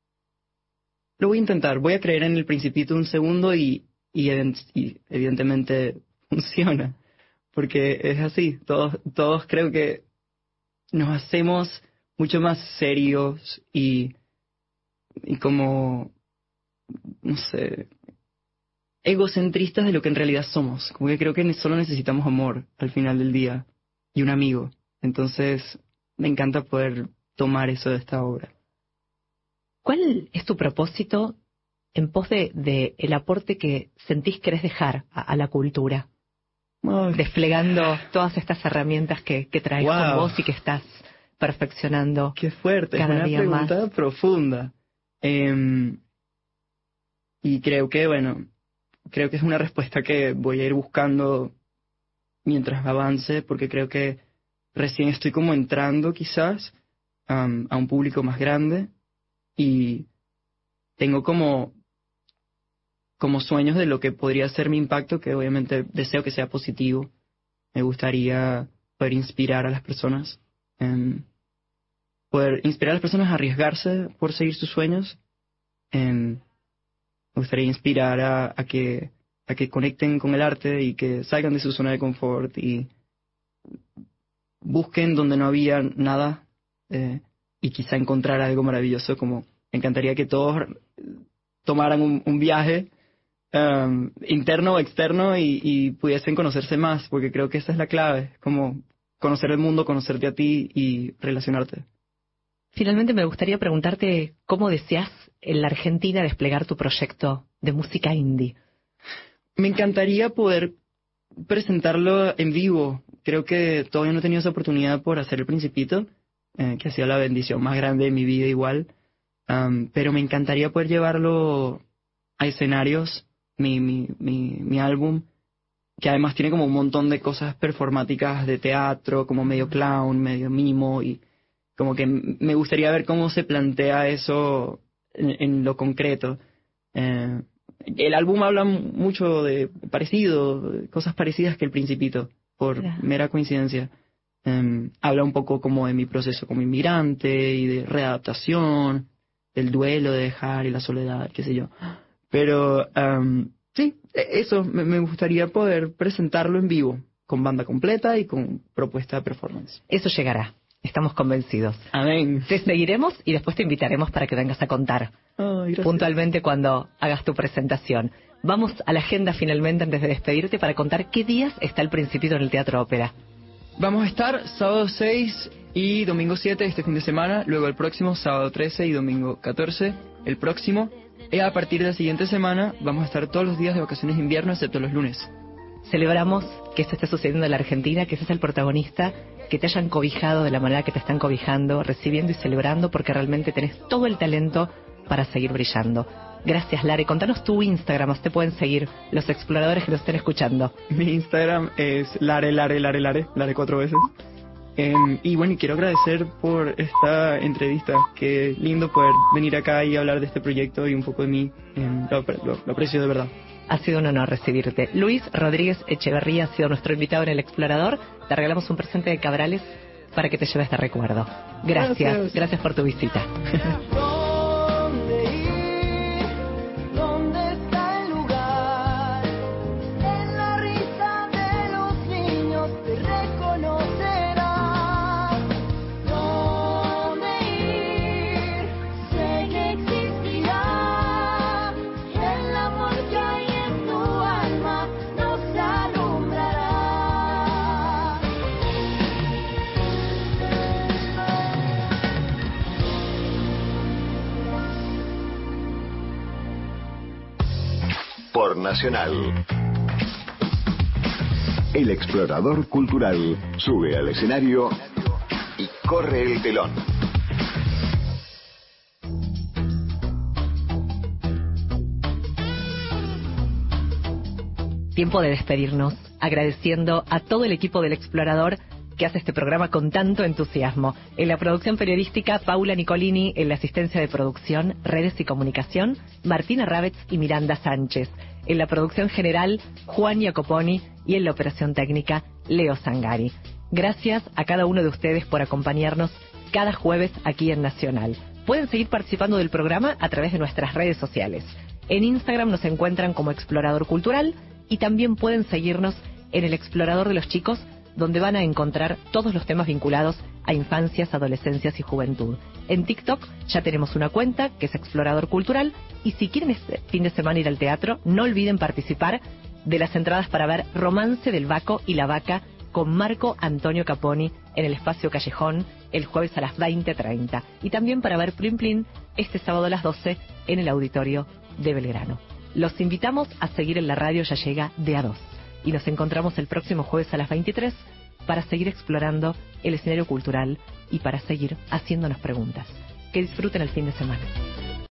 lo voy a intentar, voy a creer en el Principito un segundo y evidentemente funciona. Porque es así, todos creo que nos hacemos mucho más serios y como, no sé, egocentristas de lo que en realidad somos. Como que creo que solo necesitamos amor al final del día y un amigo. Entonces me encanta poder tomar eso de esta obra. ¿Cuál es tu propósito en pos de el aporte que sentís querés dejar a la cultura? Desplegando todas estas herramientas que traes con vos y que estás perfeccionando. Qué fuerte, cada es una día pregunta más profunda. Y creo que es una respuesta que voy a ir buscando mientras avance, porque creo que recién estoy como entrando quizás a un público más grande y tengo como sueños de lo que podría ser mi impacto, que obviamente deseo que sea positivo. Me gustaría poder inspirar a las personas, a arriesgarse por seguir sus sueños. Me gustaría inspirar a que conecten con el arte y que salgan de su zona de confort y busquen donde no había nada, y quizá encontrar algo maravilloso. Como me encantaría que todos tomaran un viaje interno o externo y pudiesen conocerse más, porque creo que esa es la clave, como conocer el mundo, conocerte a ti y relacionarte. Finalmente me gustaría preguntarte cómo deseas en la Argentina desplegar tu proyecto de música indie. Me encantaría poder presentarlo en vivo. Creo que todavía no he tenido esa oportunidad por hacer El Principito, que ha sido la bendición más grande de mi vida igual. Pero me encantaría poder llevarlo a escenarios, mi álbum, que además tiene como un montón de cosas performáticas de teatro, como medio clown, medio mimo, y como que me gustaría ver cómo se plantea eso en lo concreto. El álbum habla mucho de cosas parecidas que El Principito, por mera coincidencia. Habla un poco como de mi proceso como inmigrante y de readaptación, del duelo de dejar y la soledad, qué sé yo. Pero sí, eso, me gustaría poder presentarlo en vivo, con banda completa y con propuesta de performance. Eso llegará, estamos convencidos. Amén. Te seguiremos y después te invitaremos para que vengas a contar puntualmente cuando hagas tu presentación. Vamos a la agenda finalmente antes de despedirte para contar qué días está El Principito en el Teatro Ópera. Vamos a estar sábado 6 y domingo 7 este fin de semana, luego el próximo sábado 13 y domingo 14 el próximo. Y a partir de la siguiente semana vamos a estar todos los días de vacaciones de invierno, excepto los lunes. Celebramos que esto esté sucediendo en la Argentina, que seas el protagonista, que te hayan cobijado de la manera que te están cobijando, recibiendo y celebrando, porque realmente tenés todo el talento para seguir brillando. Gracias, Lare. Contanos tu Instagram, te pueden seguir los exploradores que nos estén escuchando. Mi Instagram es Lare 4 veces. Y bueno, quiero agradecer por esta entrevista. Qué lindo poder venir acá y hablar de este proyecto y un poco de mí. Lo aprecio de verdad. Ha sido un honor recibirte. Luis Rodríguez Echeverría ha sido nuestro invitado en El Explorador. Te regalamos un presente de Cabrales para que te lleves de recuerdo. Gracias por tu visita. Por Nacional. El explorador cultural sube al escenario y corre el telón. Tiempo de despedirnos, agradeciendo a todo el equipo del Explorador que hace este programa con tanto entusiasmo. En la producción periodística, Paula Nicolini; en la asistencia de producción, redes y comunicación, Martina Ravetz y Miranda Sánchez; en la producción general, Juan Jacoponi; y en la operación técnica, Leo Zangari. Gracias a cada uno de ustedes por acompañarnos cada jueves aquí en Nacional. Pueden seguir participando del programa a través de nuestras redes sociales. En Instagram nos encuentran como Explorador Cultural y también pueden seguirnos en el Explorador de los Chicos, donde van a encontrar todos los temas vinculados a infancias, adolescencias y juventud. En TikTok ya tenemos una cuenta que es Explorador Cultural, y si quieren este fin de semana ir al teatro, no olviden participar de las entradas para ver Romance del Baco y la Vaca con Marco Antonio Caponi en el Espacio Callejón el jueves a las 20:30, y también para ver Plin Plin este sábado a las 12 en el Auditorio de Belgrano. Los invitamos a seguir en la radio, ya llega de a 2. Y nos encontramos el próximo jueves a las 23 para seguir explorando el escenario cultural y para seguir haciéndonos preguntas. Que disfruten el fin de semana.